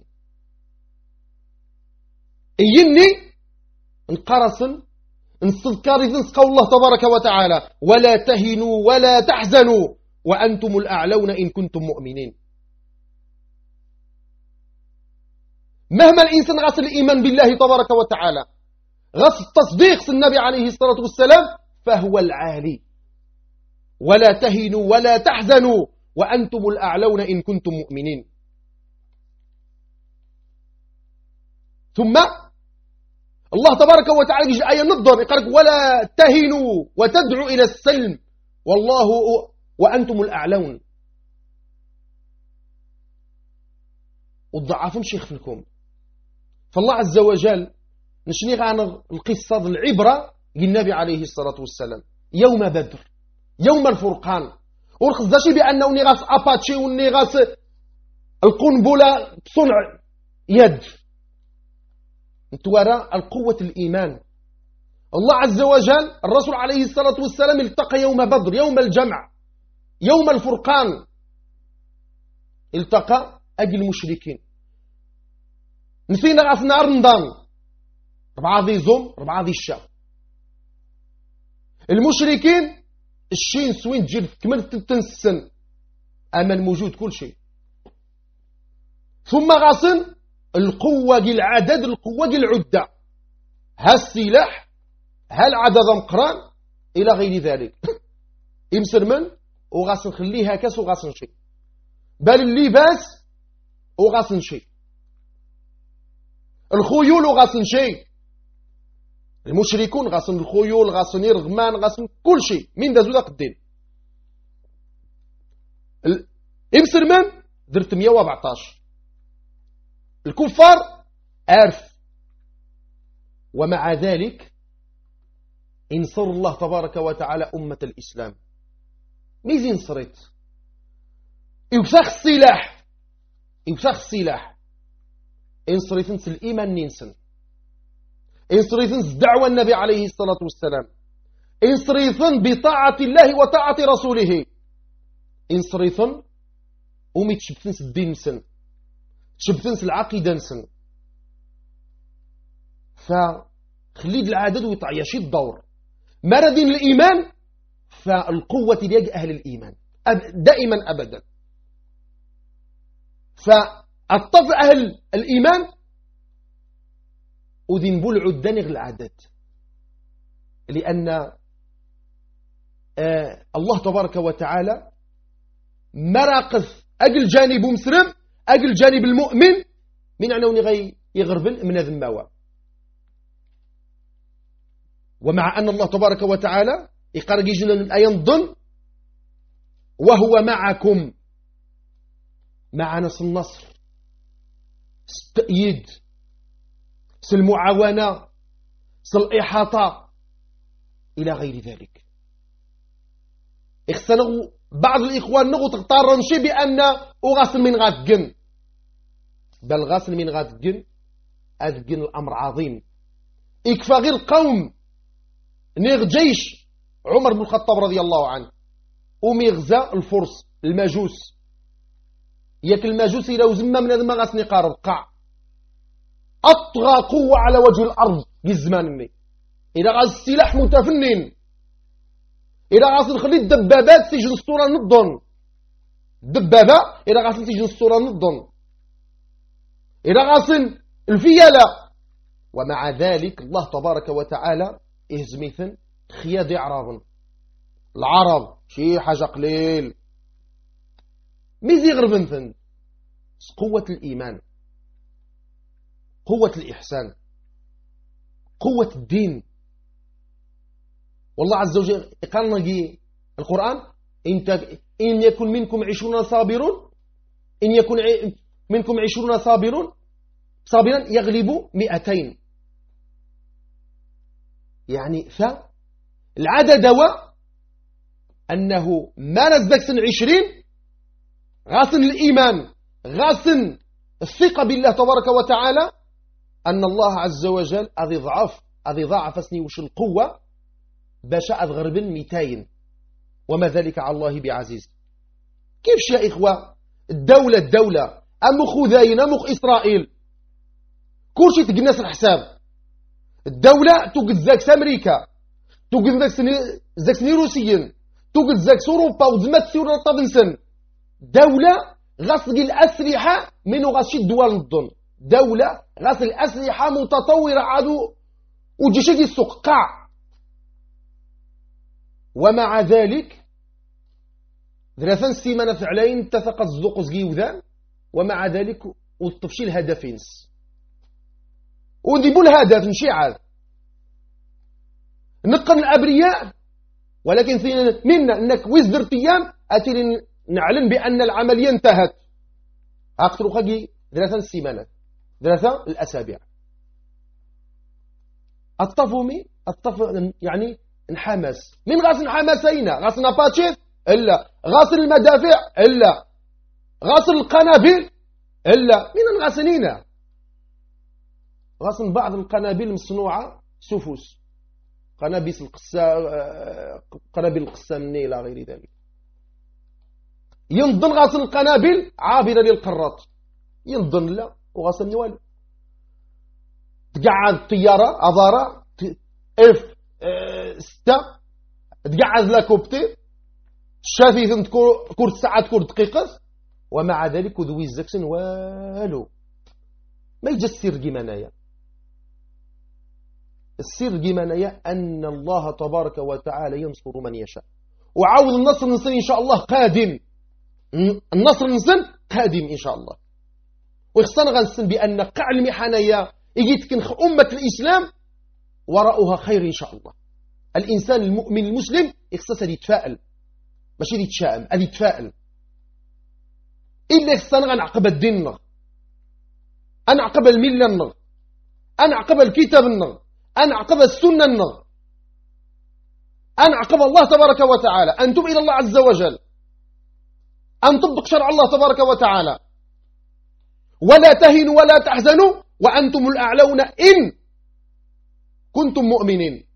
إيني انقرصن انصدكاري نسقى الله تبارك وتعالى ولا تهنوا ولا تحزنوا وأنتم الأعلون إن كنتم مؤمنين مهما الإنسان غص الإيمان بالله تبارك وتعالى غص التصديق النبي عليه الصلاة والسلام فهو العالي ولا تهنوا ولا تحزنوا وأنتم الأعلون إن كنتم مؤمنين ثم الله تبارك وتعالى يجي آية نظر يقول ولا تهنوا وتدعوا إلى السلم والله وأنتم الأعلون والضعاف شيخ فيكم فالله عز وجل نشني عن القصة العبرة للنبي عليه الصلاة والسلام يوم بدر يوم الفرقان ورخصداشي بأنه نغاس أباتشي ونغاس القنبلة بصنع يد تورى القوة الإيمان الله عز وجل الرسول عليه الصلاة والسلام التقى يوم بدر يوم الجمع يوم الفرقان التقى أجل المشركين نسينا غاسنا رمضان ربعة ذي زوم ربعة ذي الشا المشركين الشين سوين تجي تكمل تنسن أما الموجود كل شيء. ثم غاصن القوة العدد القوة العدة، ها السلاح ها العدد مقران إلى غير ذلك. يمسر من وغاصن خليها كاس وغاصن شيء، بل اللباس وغاصن شيء، الخيول وغاصن شيء. المشركون غاصن الخيول غاصن الرغمان غاصن كل شيء من دازو داق الدين. امسر من درت مئة وأربعطاش الكفار عارف. ومع ذلك انصر الله تبارك وتعالى أمة الإسلام ميزين صريت يوسخ السلاح يوسخ السلاح انصريتنس الإيمان ننسن، انصريتنس دعوة النبي عليه الصلاة والسلام، انصريتن بطاعة الله وطاعة رسوله، انصريتن ومي تشبتنس الدين نسن، تشبتنس العقيدة نسن. فخليد العدد ويطعيشي الدور مردين الإيمان، فالقوة ديال أهل الإيمان دائما أبدا. فالطف أهل الإيمان وذنبوا العدان العدد، لأن آه الله تبارك وتعالى مرقث أجل جانب مسلم أجل جانب المؤمن من عنوني غي يغربل من ذماوة. ومع أن الله تبارك وتعالى يقرق جنا الآية الظن وهو معكم، مع نص النصر التأييد المعاونة الإحاطة إلى غير ذلك. اختنوا بعض الإخوان نغو تغتارن شي بأن أغاسل من غاتقن، بل غاسل من غاتقن أذقن الأمر عظيم. إكفى غير قوم نيغ جيش عمر بن الخطاب رضي الله عنه وميغزى الفرس المجوس، ياك المجوس إلى وزمة من هذا ما غاسني قارب قاع أطغى قوة على وجه الأرض في الزمان مني. إذا غاز السلاح متفنن، إذا غاز نخلي الدبابات تيجي الصورة نضن الدبابة، إذا غاز تيجي الصورة نضن، إذا غاز الفيلة. ومع ذلك الله تبارك وتعالى إهزميثن خياد عرب العرب شي حاجة قليل ميزي غربنثن. قوة الإيمان، قوة الإحسان، قوة الدين. والله عز وجل قال لنا القرآن إن يكن منكم عشرون صابرون إن يكن منكم عشرون صابرون صابرا يغلبوا مئتين. يعني فالعدد دواء أنه ما نزدك سن عشرين غاسن الإيمان غاسن الثقة بالله تبارك وتعالى أن الله عز وجل أذي ضعف أذي ضاعف سني وش القوة باش أذغرب مئتين، وما ذلك على الله بعزيز. كيفش يا إخوة الدولة الدولة أمخ خذاين أمخ إسرائيل كلشي تقناس الحساب. الدولة توجد زاكس أمريكا، توجد زاكس روسيين، توجد زاكس أوروبا وزمات سيورة طابنسن. دولة غسل الأسلحة منو غسل الدول الضن، دولة غسل الأسلحة متطورة عدو وجيش دي السوق قاع. ومع ذلك ثلاثا سيمانة فعلين اتفق الزوق زقيوذان، ومع ذلك والطفشي الهدفينس ونذيبوا الهدف نشي عاد نقن الأبرياء. ولكن منا أنك وزدرت أيام أتي نعلن بأن العملية انتهت. أكثر خاقي ثلاثا سيمانات ثلاثة الأسابيع الطفومي الطف يعني نحمس. من غاس نحمسين غاس ناباتشيف إلا غاس المدافع إلا غاس القنابل إلا من الغاسنين غاس بعض القنابل مصنوعة سفوس قنابيس القسا قنابل القسامني إلى غير ذلك. ينضن غاس القنابل عابرة للقارات ينضن لا وغاس والو تقعد الطيارة أضارة اف ستة تقعد لا كوبتي شافي ثم كور ساعات كور دقيقة ومع ذلك ذوي الزكسن والو ما يجي السر كيمانايا. السر كيمانايا أن الله تبارك وتعالى ينصر من يشاء وعاود النصر نصر إن شاء الله قادم. النصر نصر قادم إن شاء الله. ويخصنا غنسن بأن قاع المحنايا يجيتكنخ أمة الإسلام وراءها خير إن شاء الله. الإنسان المؤمن المسلم يخصص هذه يتفائل ماشي يتشائم، هذه يتفائل. إلا يخصنا غنعقب الدين النغ، أنعقب الملة النغ، أنعقب الكتاب النغ، أنعقب السنة النغ، أنعقب الله تبارك وتعالى، أنتم إلى الله عز وجل، أن تطبق شرع الله تبارك وتعالى، ولا تهنوا ولا تحزنوا وأنتم الأعلون إن كنتم مؤمنين.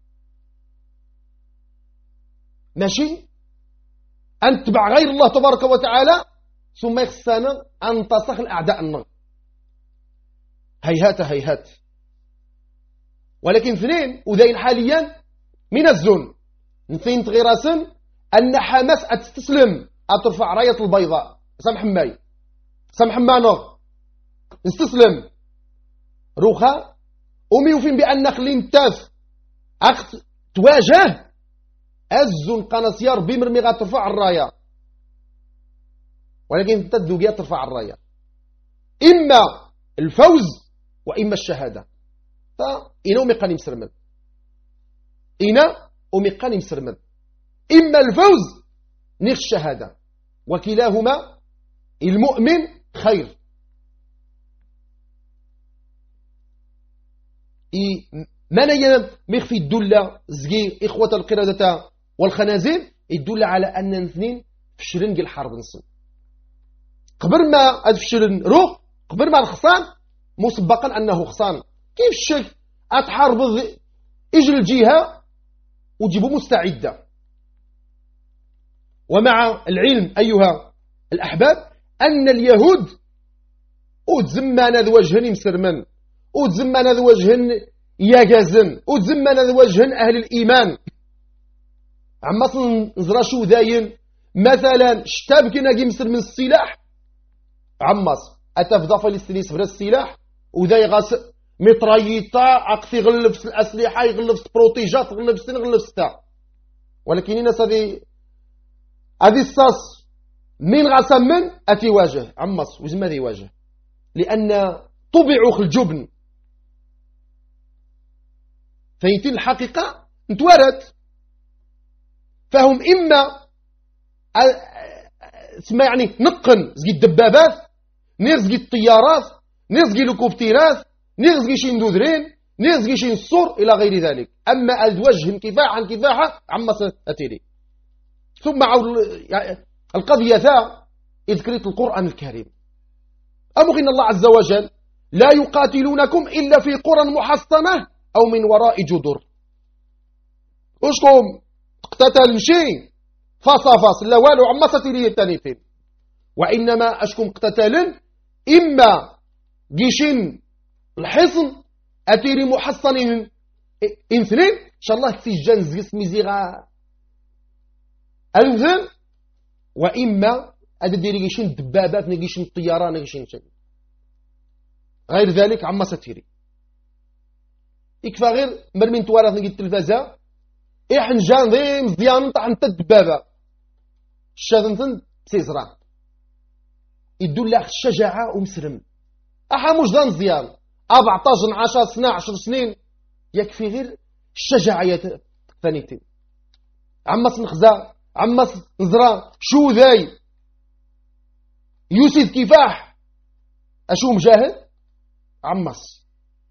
ماشي أن تتبع غير الله تبارك وتعالى ثم يخصنا أن تصخ الأعداء النغ. هيهات هيهات. ولكن اثنين وذين حاليا من الزون نثين تغيراسن أن حماس أتستسلم أترفع راية البيضاء سامح ماي سامح مانوغ نستسلم روخا أميوفين بأن خلين تاف أخت تواجه الزون قناصيار بمرمي غترفع الراية ولكن تدوقيا ترفع الراية إما الفوز وإما الشهادة. فإنا أميقاني مسرمد إنا أميقاني مسرمد إما الفوز نيخ الشهادة وكلاهما المؤمن خير. ما نيا مخفي الدولة زقي إخوة القردة والخنازير الدولة على أن الاثنين فشلن ديال الحرب نسن قبل ما أدفشلن روح قبل ما الخصان مسبقا أنه خصان. كيف الشك أتحارب إجل الجهة وجيبوا مستعدة. ومع العلم أيها الأحباب أن اليهود أتزمان ذو وجهن مسرمن أتزمان ذو وجهن يجازن أتزمان ذو وجهن أهل الإيمان عما نزرشو ذاين مثلا شتاب كنا جيمسر من السلاح عماس أتفضى فلسطيني سفر السلاح وذاي غاس مترايطة أقفي غلف الأسلحة يغلف بروتيجات غلف سن غلف ستا. ولكن الناس هذه هذه الصاص من غاسمن أتي واجه عماس وزما ذي واجه لأن طبعوا في الجبن. فيتين الحقيقة نتوارد فهم إما اسمها يعني نقن زي الدبابات نرزقي الطيارات نرزقي الكوبتيرات نرزقي شي ندودرين نرزقي شي الصور إلى غير ذلك. أما الوجه كفاحا كفاحا عما ستأتي. ثم القضية ذا إذ قريت القرآن الكريم أمغن الله عز وجل لا يقاتلونكم إلا في قرى محصنة أو من وراء جدر. وشكم اقتتل شيء فاصا فاص لا والو عما ستيري التانيفين وإنما أشكم اقتتل إما جيشين الحصن أتيري محصنين إنثنين إن شاء الله في جنز اسمي زيغا أنثن وإما أديري جيشين دبابات نجيشين طياران نجيشين شيء غير ذلك عما ستيري يكفى غير مرمين توارث نجي التلفازة إحن جان ذي مزيان طحن تدبابة الشاذنثن سيزرع يدل لك الشجاعة ومسلم أحا مجدان مزيان أربعطاش عشر سنة عشر سنين يكفي غير الشجاعة ثانيتين عمس نخزا عمس نزرا شو ذاي يوسف كفاح أشو مجاهد عمس.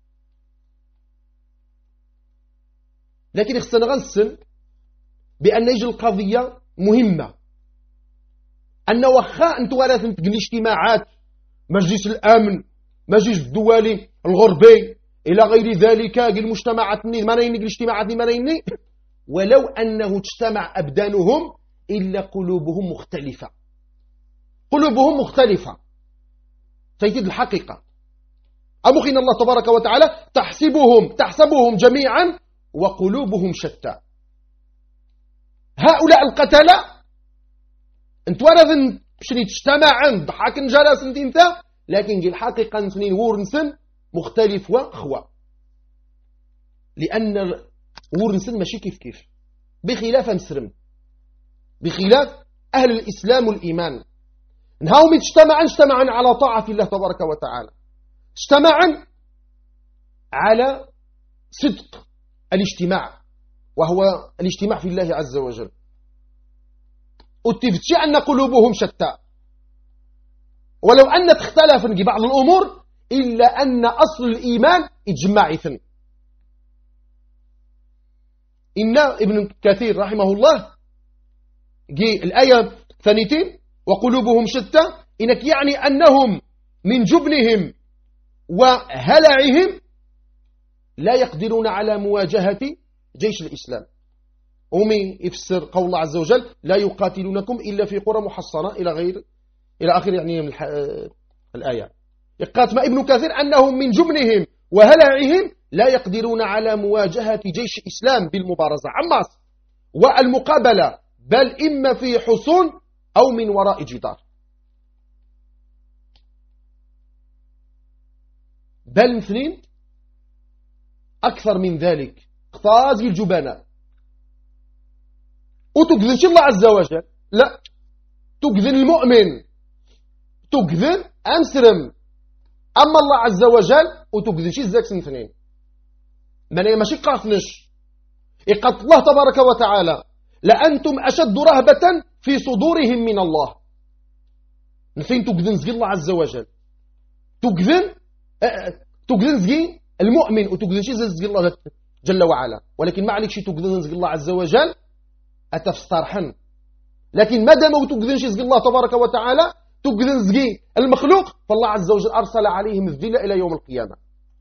لكن خصنا غنسن بأن يجي القضية مهمة أن وخا أنتو راه تنتقل الاجتماعات مجلس الأمن مجلس الدولي الغربي إلى غير ذلك المجتمعات مانين الاجتماعات مانين ولو أنه اجتمع أبدانهم إلا قلوبهم مختلفة قلوبهم مختلفة تيجد الحقيقة أمخين الله تبارك وتعالى تحسبهم تحسبهم جميعا وقلوبهم شتى. هؤلاء القتلة انت ورد شني تجتمع عند ضحاك جلس انت انت لكن الحقيقة نسنين ورنسن مختلف وخوة، لأن ورنسن ماشي كيف كيف بخلاف مسرم بخلاف أهل الإسلام والإيمان. نهاهم اجتمعا اجتمعا على طاعة الله تبارك وتعالى، اجتمعا على صدق الاجتماع وهو الاجتماع في الله عز وجل. اتفتش أن قلوبهم شتى ولو أن تختلف في بعض الأمور إلا أن أصل الإيمان يتجمع إثن. إن ابن كثير رحمه الله جي الآية ثانيتين وقلوبهم شتى إنك يعني أنهم من جبنهم وهلعهم لا يقدرون على مواجهة جيش الإسلام. ومي يفسر قول الله عز وجل لا يقاتلونكم إلا في قرى محصنة إلى غير إلى آخر يعني من الآية. يقاتم ابن كثير أنهم من جبنهم وهلعهم لا يقدرون على مواجهة جيش الإسلام بالمبارزة عماس والمقابلة، بل إما في حصون أو من وراء جدار، بل مثلين أكثر من ذلك اختازي الجبناء. وتقذنش الله عز وجل، لا تقذن المؤمن، تقذن أنسرم. أما الله عز وجل وتقذنش الزاك سنتنين من ماشي قاتنش يقات الله تبارك وتعالى لأنتم أشد رهبة في صدورهم من الله. نفين تقذن زي الله عز وجل، تقذن تقذن زي المؤمن وتقذن شي زي الله جل وعلا، ولكن ما عليك شي تقذن زي الله عز وجل أتفسترحن. لكن ما دام تقذن شي زي الله تبارك وتعالى تقذن زي المخلوق فالله عز وجل أرسل عليهم الذلة إلى يوم القيامة.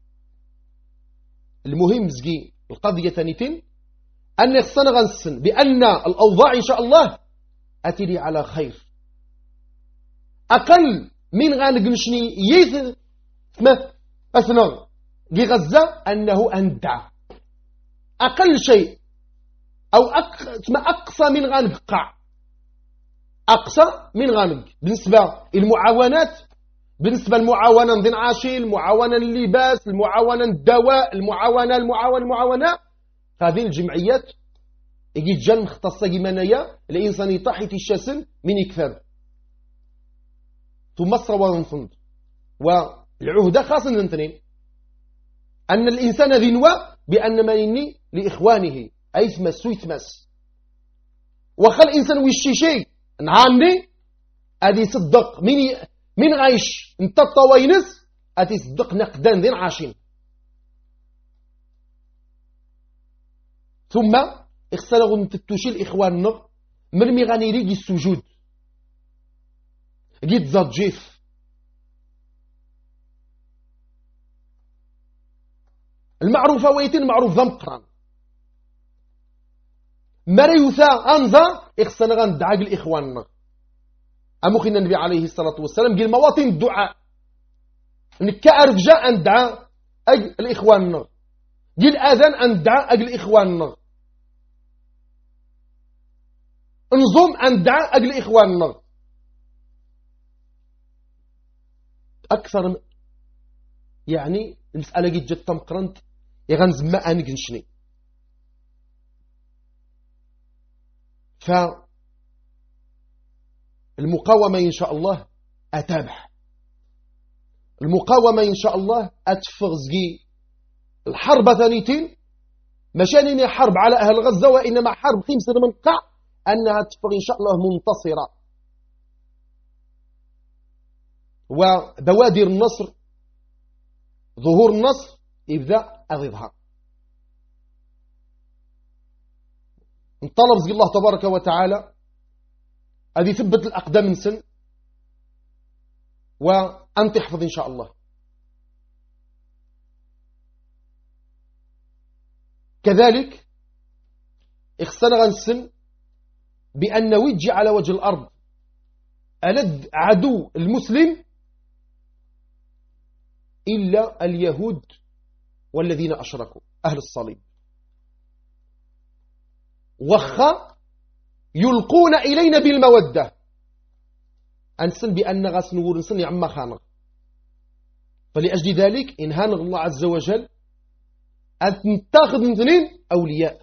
المهم زي القضية ثانيتين أن يخصنا غنسن بأن الأوضاع إن شاء الله أتري على خير أقل من غانقنشني يث ما أثنى جي غزة أنه أندع أقل شيء أو أق... أقصى من غانقع أقصى من غانق بالنسبة المعاونات، بالنسبة المعاونة ذن عاشي، المعاونة اللباس، المعاونة الدواء، المعاونة المعاونة المعاونة هذه الجمعيات يجي جن مختصة جمانية الإنسان يطحي الشاسن من يكثر ثم الصواب نفند. والعهدة خاصة ننتنين أن الإنسان ذنوى بأن ما يني لإخوانه أي ثمس ويثمس وخل الإنسان ويشي شيء نعاني أدي صدق من من عايش انت الطوينس أدي صدق نقدان ذين عاشين. ثم اختلغوا نتتوشي الإخوان مرمي غاني ريقي السجود جيت زاد جيف المعروفة ويتين معروف ذا مقران مريوثا أنظر اختلغ ندعاق الإخوان أمخينا النبي عليه الصلاة والسلام قال مواطن الدعاء نكأرف جاء ندعى أجل الإخوان قال آذان أندعى أجل الإخوان انظم أندعى أجل الإخوان أكثر يعني المسألة جد جد تمقرنت يغنز ما أنك نشني. فالمقاومة إن شاء الله أتابع المقاومة إن شاء الله أتفغزقي الحرب ثانيتين مشانين حرب على أهل غزة وإنما حرب خمسة منقع أنها تفغ إن شاء الله منتصرة وبوادر النصر ظهور النصر يبدأ أضيظها. انطلب زي الله تبارك وتعالى هذه ثبت الأقدام من سن وأن تحفظ إن شاء الله. كذلك اختلغ السن بأن وجه على وجه الأرض ألد عدو المسلم إلا اليهود والذين أشركوا أهل الصليب وخا يلقون إلينا بالمودة أنسن بأن غاسنور نسن يعم خانغ. فلأجل ذلك إن هانغ الله عز وجل أن تاخذ من اثنين أولياء.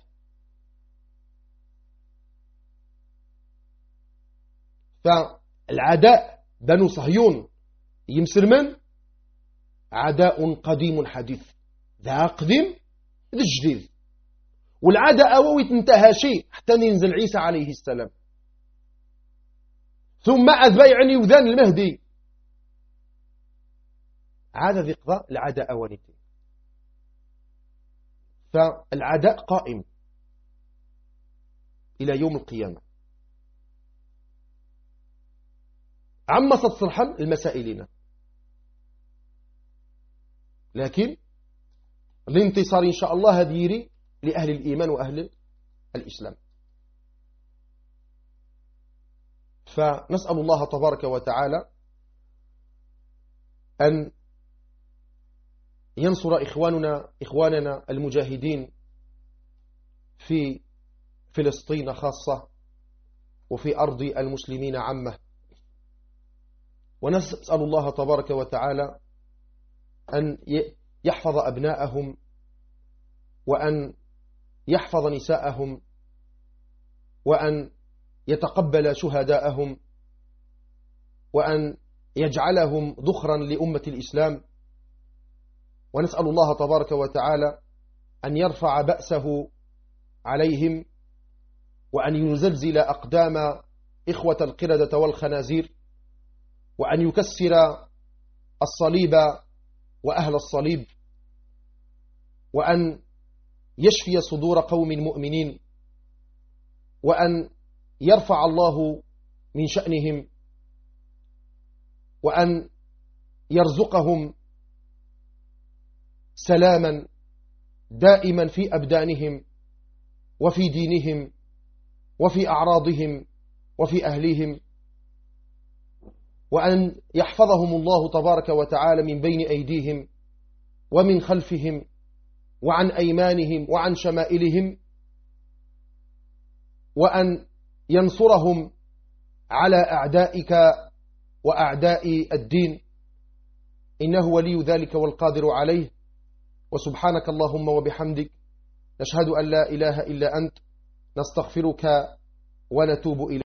فالعداء بنو صهيون يمسر من عداء قديم حديث، ذا قديم ذا جديد. والعداء أوي تنتهى شيء حتى ينزل عيسى عليه السلام، ثم أذبيع يوذان المهدي، عاد ذي قضاء العداء أوليتي. فالعداء قائم إلى يوم القيامة. عم صرحا المسائلين، لكن الانتصار إن شاء الله هديري لأهل الإيمان وأهل الإسلام. فنسأل الله تبارك وتعالى أن ينصر إخواننا إخواننا المجاهدين في فلسطين خاصة وفي أرض المسلمين عامة. ونسأل الله تبارك وتعالى أن يحفظ أبناءهم، وأن يحفظ نساءهم، وأن يتقبل شهداءهم، وأن يجعلهم ذخرا لأمة الإسلام. ونسأل الله تبارك وتعالى أن يرفع بأسه عليهم، وأن يزلزل أقدام إخوة القردة والخنازير، وأن يكسر الصليب وأهل الصليب، وأن يشفي صدور قوم مؤمنين، وأن يرفع الله من شأنهم، وأن يرزقهم سلاما دائما في أبدانهم وفي دينهم وفي أعراضهم وفي أهليهم، وأن يحفظهم الله تبارك وتعالى من بين أيديهم ومن خلفهم وعن أيمانهم وعن شمائلهم، وأن ينصرهم على أعدائك وأعداء الدين، إنه ولي ذلك والقادر عليه. وسبحانك اللهم وبحمدك، نشهد أن لا إله إلا أنت، نستغفرك ونتوب إليك.